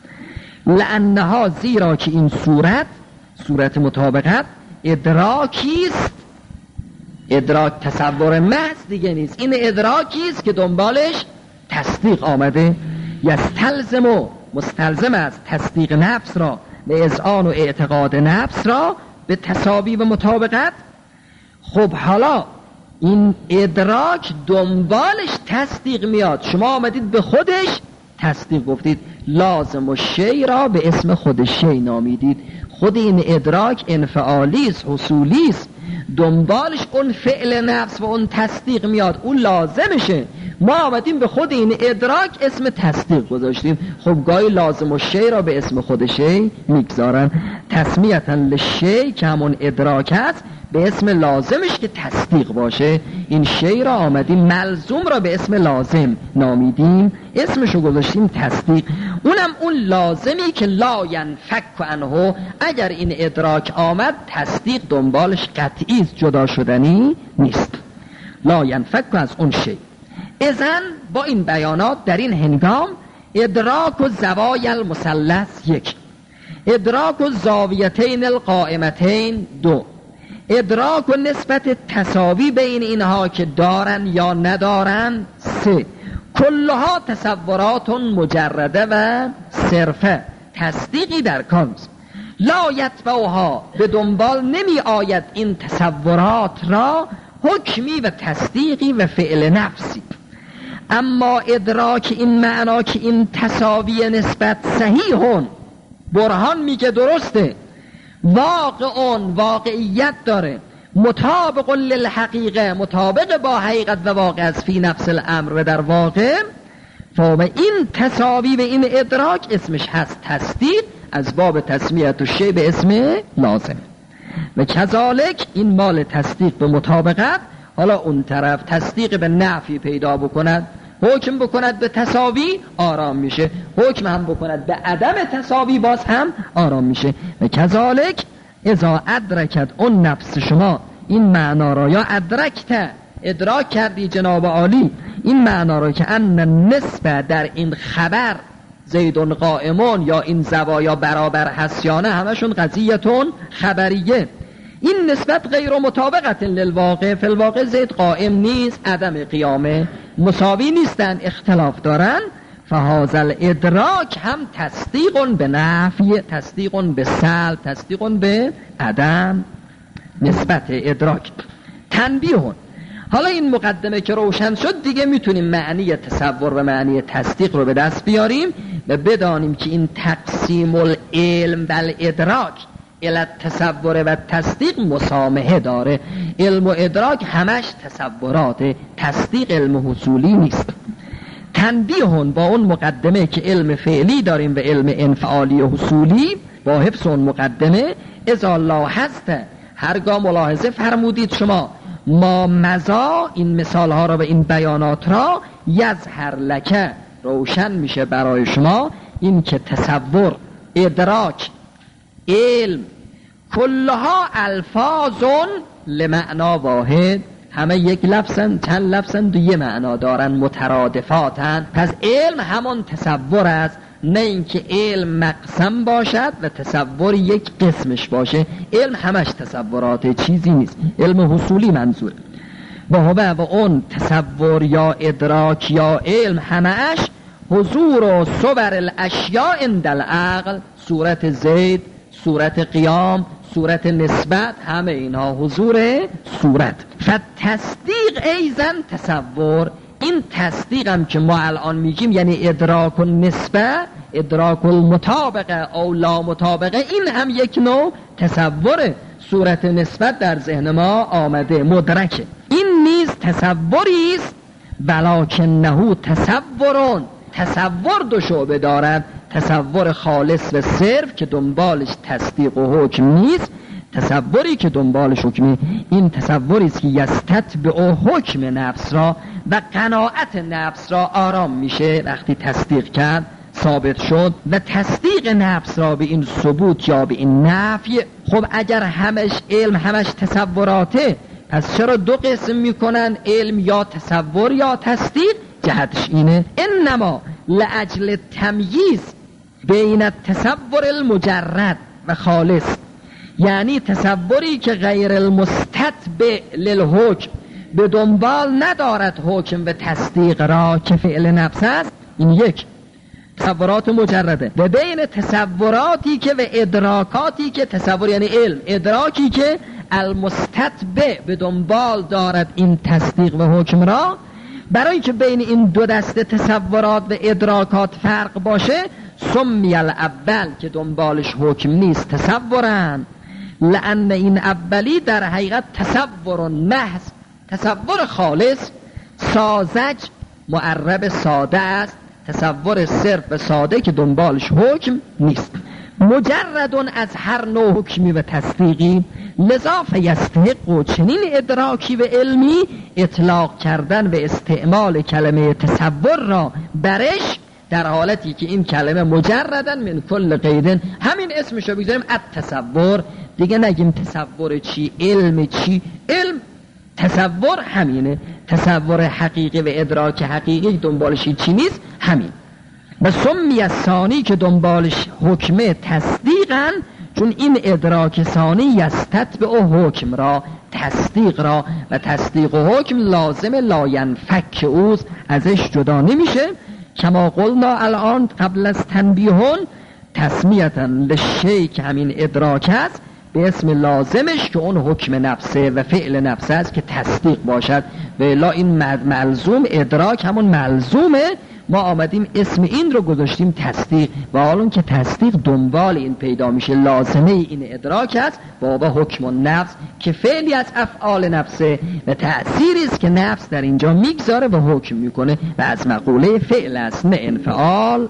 لانها، زیرا که این صورت مطابقت ادراکی است، ادراک تصور محض دیگه نیست، این ادراکی است که دنبالش تصدیق آمده. یستلزم، مستلزم از تصدیق نفس را به اذعان و اعتقاد نفس را به تساوی و مطابقت. خب حالا این ادراک دنبالش تصدیق میاد، شما آمدید به خودش تصدیق گفتید، لازم و شی را به اسم خود شی نامیدید. خود این ادراک انفعالی است، حصولی است، دنبالش اون فعل نفس و اون تصدیق میاد، اون لازمشه. ما آمدیم به خود این ادراک اسم تصدیق گذاشتیم. خب گاهی لازم و شی را به اسم خود شی میگذارن، تسمیتا لشی که همون ادراک است به اسم لازمش که تصدیق باشه. این شی را آمدیم ملزوم را به اسم لازم نامیدیم، اسمشو گذاشتیم تصدیق. اونم اون لازمی که لا ینفک عنه، اگر این ادراک آمد تصدیق دنبالش قطعی جدا شدنی نیست، لا ینفک از اون شی. اذن با این بیانات در این هنگام ادراک و زوای المثلث 1، ادراک و زاویتین القائمتین 2، ادراک و نسبت تساوی بین اینها که دارن یا ندارن 3، کلها تصورات مجرده و صرفه، تصدیقی در کانست. لا یتبعها، به دنبال نمی آید این تصورات را حکمی و تصدیقی و فعل نفسی. اما ادراک این معنا که این تساوی نسبت صحیحون، برهان میگه درسته، واقعیت داره، مطابق للحقیقه، مطابق با حقیقت و واقع از فی نفس الامر و در واقع، فهم این تساوی و این ادراک اسمش هست تصدیق، از باب تسمیت و شی به اسم لازم. و کذالک این مال تصدیق به مطابقت. حالا اون طرف تصدیق به نفی پیدا بکند، حکم بکند به تساوی، آرام میشه. حکم هم بکند به عدم تساوی، باز هم آرام میشه. و کذالک اذا ادرکت اون نفس شما این معنا را، یا ادرکت ادراک کردی جناب عالی این معنا را که ان نسبه در این خبر زیدون قائمون یا این زوایا برابر هست یا نه، همشون قضیتون خبریه. این نسبت غیر مطابقت للواقع، فی الواقع زید قائم نیست، عدم قیامه، مساوی نیستن، اختلاف دارن. فهذا الادراک هم تصدیق به نفی، تصدیق به سلب، تصدیق به عدم نسبت ادراک. تنبیهون، حالا این مقدمه که روشن شد دیگه میتونیم معنی تصور و معنی تصدیق رو به دست بیاریم و بدانیم که این تقسیم العلم بل ادراک، تصور و تصدیق مسامحه داره. علم و ادراک همش تصوراته، تصدیق علم حصولی نیست. تنبیهون با اون مقدمه که علم فعلی داریم و علم انفعالی و حصولی، با حفظ اون مقدمه اذا لاحظت، هرگاه ملاحظه فرمودید شما، ما مزا، این مثال ها را و این بیانات را، یظهر لک، روشن میشه برای شما این که تصور، ادراک، علم کلها الفاظون لمعنا واحد، همه یک لفظن، چند لفظن، دو یه معنا دارن، مترادفاتن. پس علم همون تصور است، نه اینکه علم مقسم باشد و تصور یک قسمش باشه. علم همش تصورات، چیزی نیست. علم حصولی منظور و اون تصور یا ادراک یا علم همش حضور و صور الاشیاء عند العقل، صورت زید، صورت قیام، صورت نسبت، همه اینها حضور صورت. فتصدیق ایزن تصور، این تصدیق هم که ما الان میگیم یعنی ادراک النسبه، ادراک المطابقه او لا مطابقه، این هم یک نوع تصوره. صورت نسبت در ذهن ما آمده، مدرکه. این نیز تصوری است، ولکنه تصورون. تصور دو شعبه دارد، تصور خالص و صرف که دنبالش تصدیق و حکم نیست. تصوری که دنبالش حکمی، این تصوری است که یستتبع حکم نفس را و قناعت نفس را آرام میشه وقتی تصدیق کرد، ثابت شد. و تصدیق نفس را به این ثبوت یا به این نفی، خب اگر همش علم همش تصوراته، پس چرا دو قسم میکنن، علم یا تصور یا تصدیق؟ جهتش اینه انما لاجل تمییز بین التصور المجرد و خالص، یعنی تصوری که غیر المستتبع للحکم، به دنبال ندارد حکم و تصدیق را که فعل نفس است، این یک تصورات مجرده. و بین تصوراتی که و ادراکاتی که، تصور یعنی علم، ادراکی که المستتبع به دنبال دارد این تصدیق و حکم را، برای که بین این دو دسته تصورات و ادراکات فرق باشه، سمی الاول که دنبالش حکم نیست تصورن، لأن این اولی در حقیقت تصور محض، تصور خالص، ساذج معرب ساده است، تصور صرف و ساده که دنبالش حکم نیست، مجردون از هر نوع حکمی و تصدیقی. لذا فیستحق و چنین ادراکی و علمی اطلاق کردن و استعمال کلمه تصور را برش، در حالتی که این کلمه مجردن من کل قیدن، همین اسمشو بگذاریم التصور، دیگه نگیم تصور چی، علم چی. علم تصور همینه، تصور حقیقی و ادراک حقیقی دنبالش چی نیست، همین. و سمی الثانی که دنبالش حکم تصدیقن، چون این ادراک ثانی یستتبع حکم را، تصدیق را، و تصدیق و حکم لازم لا ینفک اوست، ازش جدا نمیشه. کما قلنا الان قبل از تنبیهون تسمیتا لشی که همین ادراک است به اسم لازمش که اون حکم نفسه و فعل نفسه است که تصدیق باشد، و الا این ملزوم ادراک همون ملزومه، ما آمدیم اسم این رو گذاشتیم تصدیق، و حالا که تصدیق دنبال این پیدا میشه، لازمه این ادراک است بابا حکم النفس که فعلی از افعال نفسه و تأثیری است که نفس در اینجا میگذاره و حکم میکنه و از مقوله فعل است نه انفعال.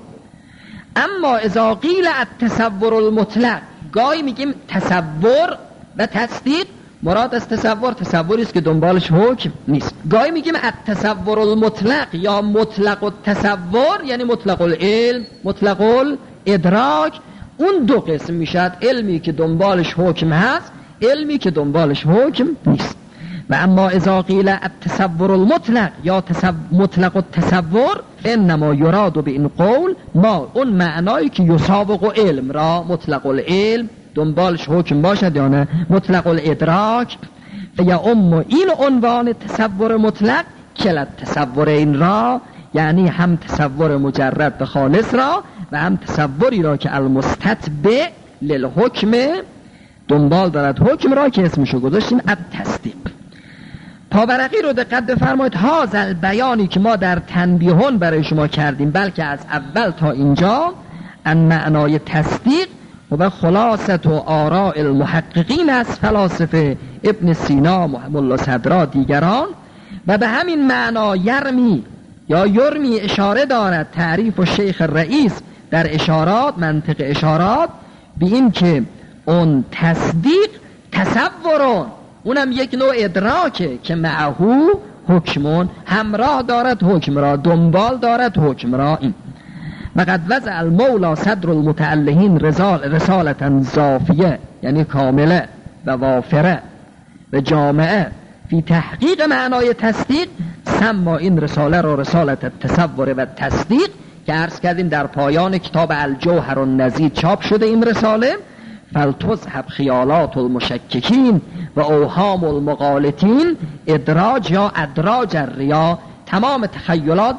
اما اذا قیل التصور المطلق، گاهی میگیم تصور و تصدیق، مراد از تصور تصوری است که دنبالش حکم نیست. گاهی میگیم التصور المطلق یا مطلق التصور، یعنی مطلق العلم، مطلق الادراک. اون دو قسم میشد، علمی که دنبالش حکم هست، علمی که دنبالش حکم نیست. و اما اذا قیل التصور المطلق یا مطلق التصور، انما یراد به این قول ما اون معنایی که یسابق علم را، مطلق العلم دنبالش حکم باشد یا نه، مطلق الادراک، و یا این عنوان تصور مطلق کلا تصور این را، یعنی هم تصور مجرد و خالص را و هم تصوری را که المستتبع للحکم دنبال دارد حکم را که اسمشو گذاشتیم التصدیق. پاورقی رو دقت بفرمایید، هازل بیانی که ما در تنبیهون برای شما کردیم، بلکه از اول تا اینجا ان معنای تصدیق و خلاصت و آراء المحققین از فلاسفه ابن سینا، ملا صدرا، دیگران. و به همین معنا یرمی یا یرمی اشاره دارد تعریف و شیخ رئیس در اشارات، منطق اشارات، به این که اون تصدیق تصورون، اونم یک نوع ادراکه که معهو حکمون، همراه دارد حکم را، دنبال دارد حکم را. این وقد وضع المولا صدر المتعلهین رسالتا زافیه، یعنی کامله و وافره و جامعه، فی تحقیق معنای تصدیق. سما این رساله را رسالت تصور و تصدیق، که عرض کردیم در پایان کتاب الجوهر النزید چاپ شده این رساله. فلتذهب خیالات المشککین و اوهام المغالطین، ادراج یا ادراج الریا، تمام تخیلات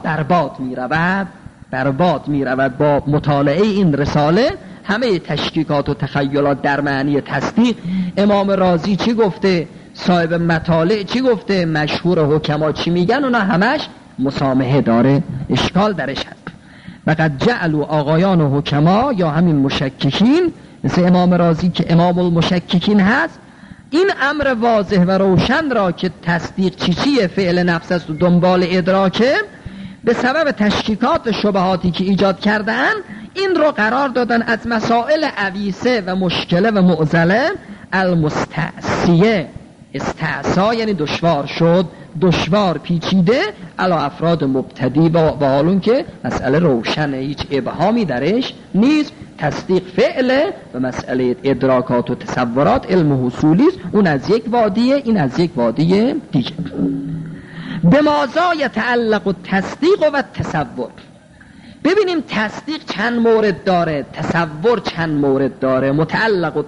برباد می رود با مطالعه این رساله. همه تشکیکات و تخیلات در معنی تصدیق، امام رازی چی گفته، صاحب مطالع چی گفته، مشهور حکما چی میگن، اونا همش مسامحه داره، اشکال درش هست. وقد جعلوا آقایان و حکما یا همین مشککین مثل امام رازی که امام المشککین هست، این امر واضح و روشن را که تصدیق چیه فعل نفس است و دنبال ادراکه، به سبب تشکیکات و شبهاتی که ایجاد کردن، این رو قرار دادن از مسائل عویسه و مشکله و معضله المستعصیه. استعصا یعنی دشوار شد، دشوار پیچیده، علا افراد مبتدی و حالون که مسئله روشنه، هیچ ابهامی درش نیست. تصدیق فعله و مسئله ادراکات و تصورات علم حصولی است، اون از یک وادیه، این از یک وادی دیگه. به ماذا یتعلق التصدیق و تصور. ببینیم تصدیق چند مورد داره، تصور چند مورد داره. متعلق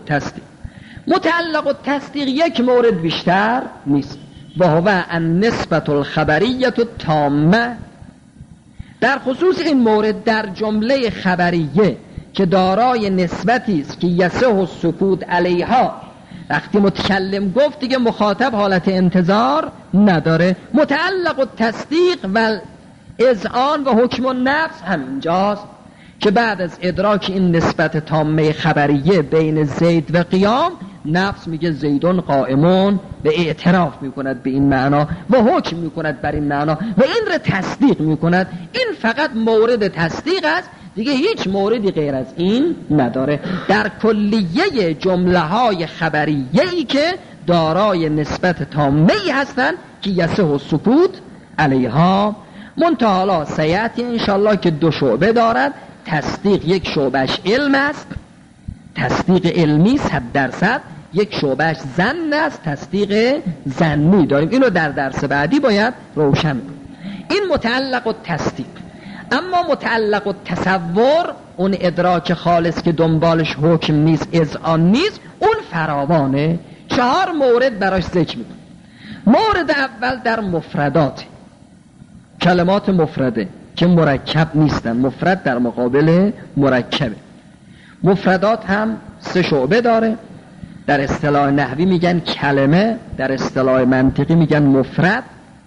التصدیق یک مورد بیشتر نیست، و هو النسبة الخبریة التامه. در خصوص این مورد در جمله خبریه که دارای نسبتی است که یصح السکوت علیها، وقتی متکلم گفت دیگه مخاطب حالت انتظار نداره. متعلق التصدیق و اذعان و حکم النفس همینجاست که بعد از ادراک این نسبت تامه خبریه بین زید و قیام، نفس میگه زیدون قائمون و اعتراف میکند به این معنا و حکم میکند بر این معنا و این را تصدیق میکند. این فقط مورد تصدیق است، دیگه هیچ موردی غیر از این نداره. در کلیه جمله های خبریه‌ای که دارای نسبت تامه‌ای هستند که یصح السکوت علیها. منتها سیأتی انشالله که دو شعبه دارد. تصدیق یک شعبش علم است، تصدیق علمی 100%، یک شعبش ظن است، تصدیق ظنی داریم. اینو در درس بعدی باید روشن کنیم. این متعلق التصدیق. اما متعلق التصور، اون ادراک خالص که دنبالش حکم نیست، اذعان نیست، اون فراوانه. 4 مورد براش ذکر میکنه. مورد اول در مفردات، کلمات مفرده که مرکب نیستن، مفرد در مقابل مرکبه. مفردات هم 3 شعبه داره. در اصطلاح نحوی میگن کلمه، در اصطلاح منطقی میگن مفرد.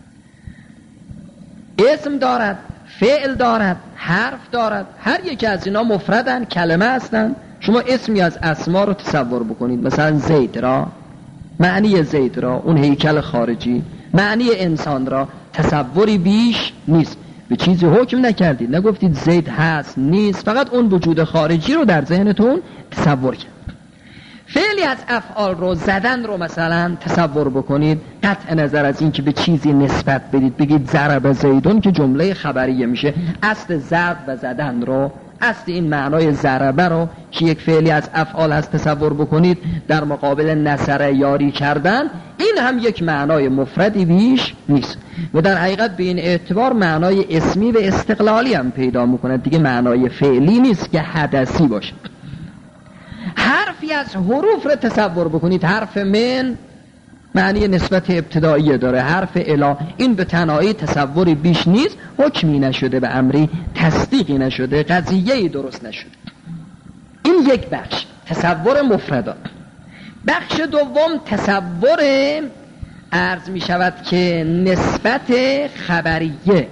اسم دارد، فعل دارد، حرف دارد. هر یکی از اینا مفردن، کلمه هستن. شما اسمی از اسما رو تصور بکنید، مثلا زید را، معنی زید را، اون هیکل خارجی، معنی انسان را، تصوری بیش نیست. به چیزی حکم نکردید، نگفتید زید هست نیست، فقط اون وجود خارجی رو در ذهنتون تصور کرد. فعلی از افعال رو، زدن رو مثلا تصور بکنید، قطع نظر از این که به چیزی نسبت بدید، بگید ضرب زیدون که جمله خبریه میشه. اصل ضرب و زدن رو، اصل این معنای ضربه رو که یک فعلی از افعال هست تصور بکنید، در مقابل نصر یاری کردن، این هم یک معنای مفردی بیش نیست و در حقیقت به این اعتبار معنای اسمی و استقلالی هم پیدا میکنه، دیگه معنای فعلی نیست که حدثی باشه. حرفی از حروف رو تصور بکنید، حرف من معنی نسبت ابتداییه داره، حرف الا، این به تنهایی تصوری بیش نیست، حکمی نشده به امری، تصدیقی نشده، قضیه‌ای درست نشده. این یک بخش تصور مفردات. بخش دوم تصور عرض می شود که نسبت خبریه،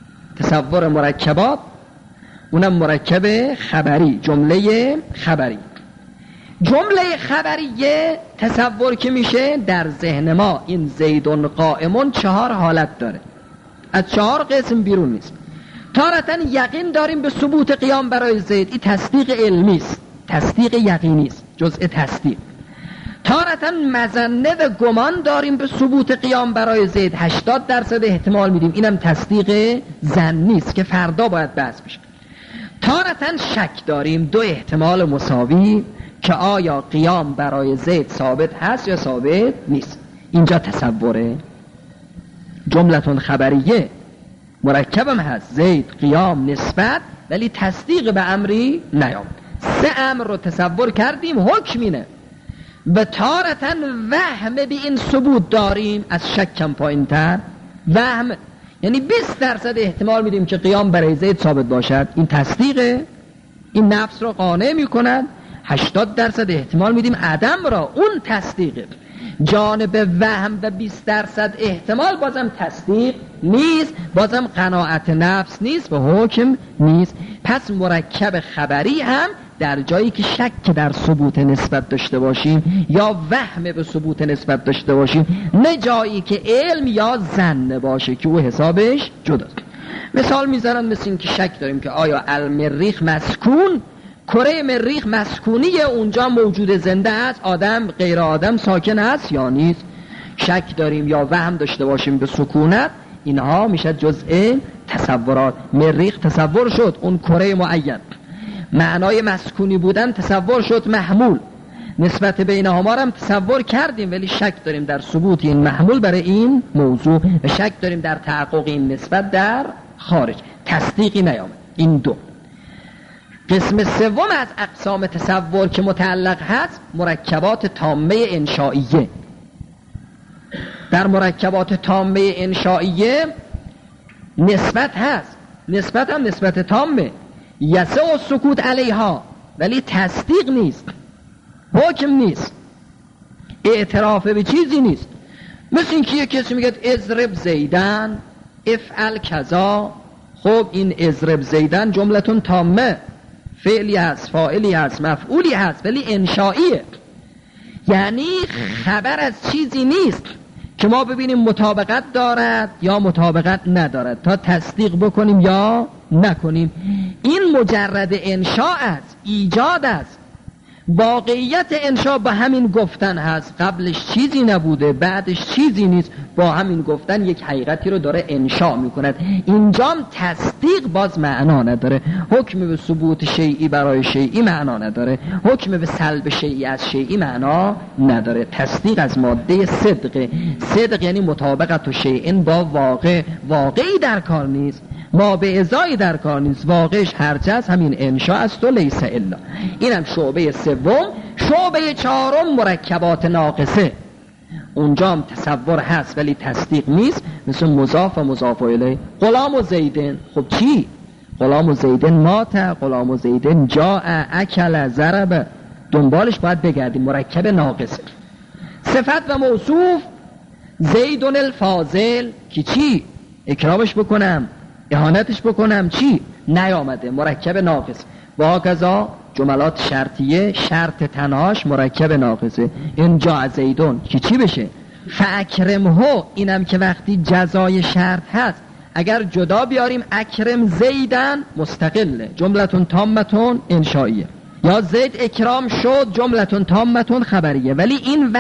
تصور مرکبات، اونم مرکب خبری، جمله خبری. جمله خبریه تصور که میشه در ذهن ما این زیدون قائمون 4 حالت داره، از 4 قسم بیرون نیست. تارتاً یقین داریم به ثبوت قیام برای زید، این تصدیق علمی است، تصدیق یقینی است، جزء تصدیق. تارتاً مظنه و گمان داریم به ثبوت قیام برای زید، 80% احتمال میدیم، اینم تصدیق ظنی است که فردا باید بحث بشه. تارتاً شک داریم، 2 احتمال مساوی که آیا قیام برای زید ثابت هست یا ثابت نیست. اینجا تصوره جملتون خبریه مرکبم هست، زید قیام نسبت، ولی تصدیق به امری نیام. 3 امر رو تصور کردیم، حکم اینه. و تارتاً وهم به این ثبوت داریم، از شک کم پایین تر وهم، یعنی 20% احتمال میدیم که قیام برای زید ثابت باشد، این تصدیقه، این نفس رو قانع میکند. 80% احتمال میدیم عدم را، اون تصدیقه. جانب وهم و 20% احتمال بازم تصدیق نیست، بازم قناعت نفس نیست و حکم نیست. پس مرکب خبری هم در جایی که شک در ثبوت نسبت داشته باشیم یا وهم به ثبوت نسبت داشته باشیم، نه جایی که علم یا ظن باشه که او حسابش جداست. مثال میزنن مثل این که شک داریم که آیا المریخ مسکون، کره مریخ مسکونیه، اونجا موجود زنده است، آدم غیر آدم ساکن است یا نیست. شک داریم یا وهم داشته باشیم به سکونت، اینها میشه جزء تصورات. مریخ تصور شد، اون کره معین، معنای مسکونی بودن تصور شد، محمول نسبت بین ما هم تصور کردیم، ولی شک داریم در ثبوت این محمول برای این موضوع و شک داریم در تحقق این نسبت در خارج، تصدیقی نیامد. این 2. قسم 3 از اقسام تصور که متعلق هست مرکبات تامه انشائیه. در مرکبات تامه انشائیه نسبت هست، نسبت هم نسبت تامه، یسع و سکوت علیها، ولی تصدیق نیست، حکم نیست، اعتراف به چیزی نیست. مثل این که یک کسی میگه اضرب زیدن افعل کذا، خب این اضرب زیدن جملتون تامه، فعلی هست، فاعلی هست، مفعولی هست، ولی انشائیه، یعنی خبر از چیزی نیست که ما ببینیم مطابقت دارد یا مطابقت ندارد تا تصدیق بکنیم یا نکنیم. این مجرد انشاء است، ایجاد است. واقعیت انشاء با همین گفتن هست، قبلش چیزی نبوده، بعدش چیزی نیست، با همین گفتن یک حقیقتی رو داره انشاء میکند. اینجام تصدیق باز معنا نداره، حکم به ثبوت شیئی برای شیئی معنا نداره، حکم به سلب شیئی از شیئی معنا نداره. تصدیق از ماده صدق، صدق یعنی مطابقت و شیئین با واقع، واقعی در کار نیست، ما به ازایی در کار نیست، واقعش هرچه است همین انشاء است و لیس الا. اینم شعبه 3. شعبه 4 مرکبات ناقصه، اونجا هم تصور هست ولی تصدیق نیست، مثل مضاف و مضاف الیه. غلام و زیدن، خب چی؟ غلام و زیدن مات، غلام و زیدن جاء، اکل، ضرب، دنبالش باید بگردیم، مرکب ناقصه. صفت و موصوف، زیدن الفاضل، کی چی؟ اکرامش بکنم، اهانتش بکنم، چی؟ نیامده، مرکب ناقص. با کذا جملات شرطیه، شرط تنهاش مرکب ناقصه. این جا زیدون کی چی بشه؟ فاکرمهو، اینم که وقتی جزای شرط هست اگر جدا بیاریم اکرم زیدن مستقله، جملتون تامتون انشائیه، یا زید اکرام شد جملتون تامتون خبریه، ولی این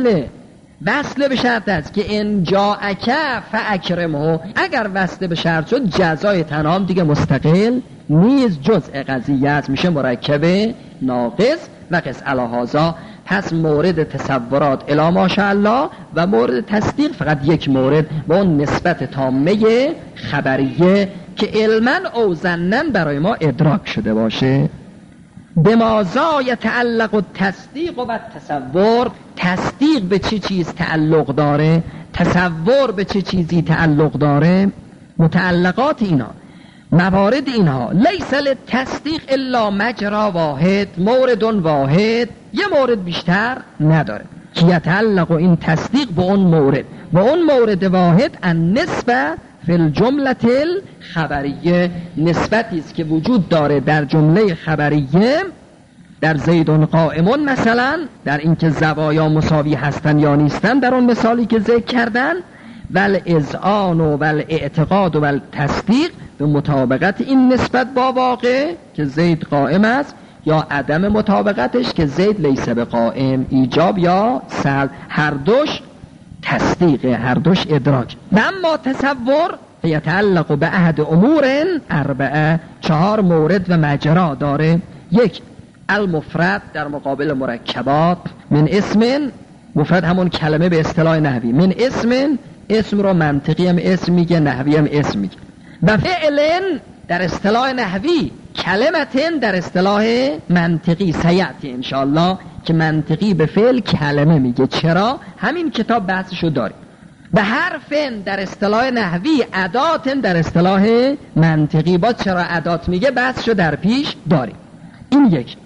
وصله به شرط است که ان جاءک فاکرمه، اگر وصله به شرط شد جزای تنام دیگه مستقل نیز، جزء قضیه است، میشه مرکب ناقص و قص الهازا. پس مورد تصورات الا ماشاءالله و مورد تصدیق فقط یک مورد با اون نسبت تامه خبریه که علما او ظنا برای ما ادراک شده باشه. بماذا یتعلق التصدیق و تصور، تصدیق به چه چیز تعلق داره، تصور به چه چیزی تعلق داره. متعلقات اینا، موارد اینها، لیس للتصدیق الا مجرا واحد، مورد واحد، یه مورد بیشتر نداره که یتعلق این تصدیق به اون مورد، با اون مورد واحد النسبه فی الجمله الخبریه، نسبتی است که وجود داره در جمله خبریه در زیدون قائمون مثلا در اینکه زوایا مساوی هستن یا نیستن در اون مثالی که ذکر کردن، ول اذعان و ول اعتقاد و ول تصدیق به مطابقت این نسبت با واقع که زید قائم است یا عدم مطابقتش که زید لیس به قائم، ایجاب یا سلب، هر دوش تصدیق، هر دوش ادراک. و اما تصور یتعلق به احد امور اربعه، 4 مورد و مجرا داره. 1 المفرد در مقابل مرکبات، من اسم، مفرد همون کلمه به اصطلاح نحوی، من اسم رو منطقی هم اسم میگه، نحوی هم اسم میگه. و فعل در اصطلاح نحوی، کلمتن در اصطلاح منطقی، سیعتی انشاءالله که منطقی به فعل کلمه میگه. چرا؟ همین کتاب بحثشو داریم. به حرفن در اصطلاح نحوی، اداتن در اصطلاح منطقی. با چرا ادات میگه بحثشو در پیش داریم. این 1.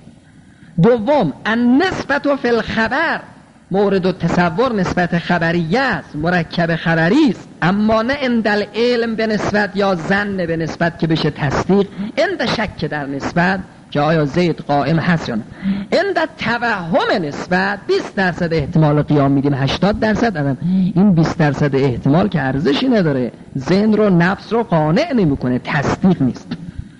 2 النسبت فی الخبر، مورد و تصور نسبت خبریه است، مرکب خبری است، اما نه اندل علم به نسبت یا ظن به نسبت که بشه تصدیق، اند شک در نسبت که آیا زید قائم هست یا نه، اند توهم نسبت 20% احتمال قیام میدیم، 80% این 20% احتمال که ارزشی نداره، ذهن رو نفس رو قانع نمیکنه، تصدیق نیست.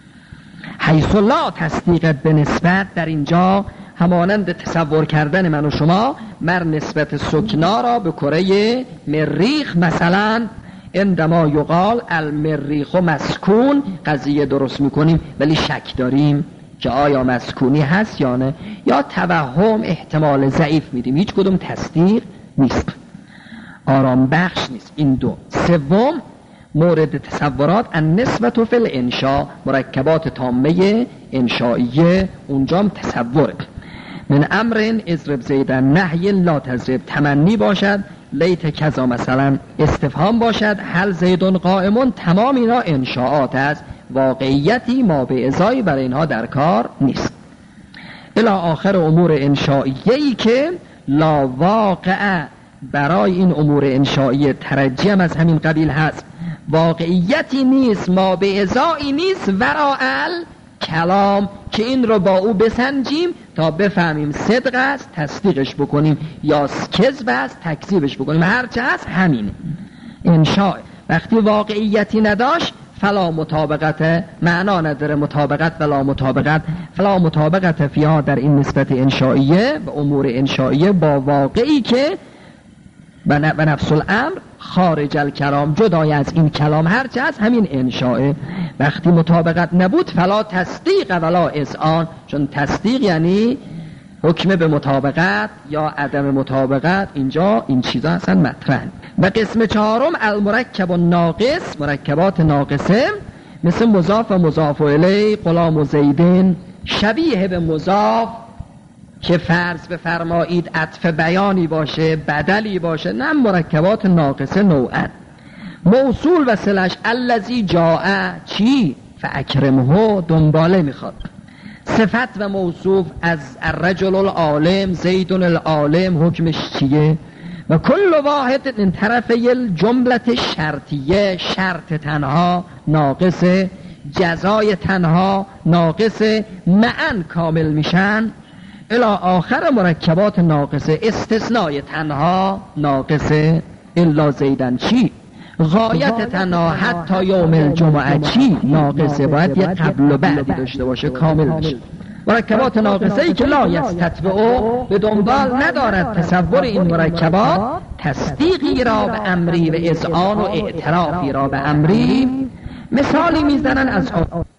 حیث لا تصدیق به نسبت در اینجا همانند تصور کردن من و شما مر نسبت سکنا را به کره مریخ، مثلا اندما یقال المریخ مسکون، قضیه درست میکنیم ولی شک داریم که آیا مسکونی هست یا نه، یا توهم احتمال ضعیف میدیم، هیچ کدوم تصدیق نیست، آرام بخش نیست. این 2. 3 مورد تصورات النسبت فی الانشاء، مرکبات تامه انشائیه، اونجا هم تصوره. من امر اضرب زیدن، نهی لا تضرب، تمنی باشد، لیت کذا مثلا استفهام باشد، هل زیدون قائمون، تمام اینا انشاءات است، واقعیتی ما به ازایی برای اینها در کار نیست. الی آخر امور انشائیه‌ای که لا واقع، برای این امور انشائیه ترجی هم از همین قبیل هست، واقعیتی نیست، ما به ازایی نیست، وراء کلام که این رو با او بسنجیم تا بفهمیم صدق است تصدیقش بکنیم یا کذب است تکذیبش بکنیم، هرچه هست همینه انشاء. وقتی واقعیتی نداشت فلا مطابقت، معنا نداره مطابقت، فلا مطابقت فیها در این نسبت انشائیه و امور انشائیه با واقعی که و نفس الامر خارج الکلام، جدای از این کلام هرچه هست همین انشاءه. وقتی مطابقت نبود فلا تصدیق ولا اذعان، چون تصدیق یعنی حکم به مطابقت یا عدم مطابقت، اینجا این چیزا اصلا مطرح. و قسم 4 المرکب الناقص، مرکبات ناقصه مثل مضاف و مضاف الیه، غلام و زیدین، شبیه به مضاف که فرض بفرمایید عطف بیانی باشه، بدلی باشه، نه مرکبات ناقصه نوعا. موصول و صلش الذی جاء، چی؟ فاکرمه، دنباله میخواد. صفت و موصوف از الرجل العالم، زید العالم، حکمش چیه؟ و کل واحد من طرفی الجملت شرطیه، شرط تنها ناقصه، جزای تنها ناقصه، معن کامل میشن. الی آخر مرکبات ناقصه، استثنای تنها ناقصه، الا زیدن چی؟ غایت تنها حتی یوم الجمعه چی؟ ناقصه، باید یه قبل و بعدی داشته باشه کامل بشه. مرکبات ناقصه ای که لا یستتبعو، به دنبال ندارد تصور این مرکبات تصدیقی را به امری و اذعان و اعترافی را به امری. مثالی میزنن از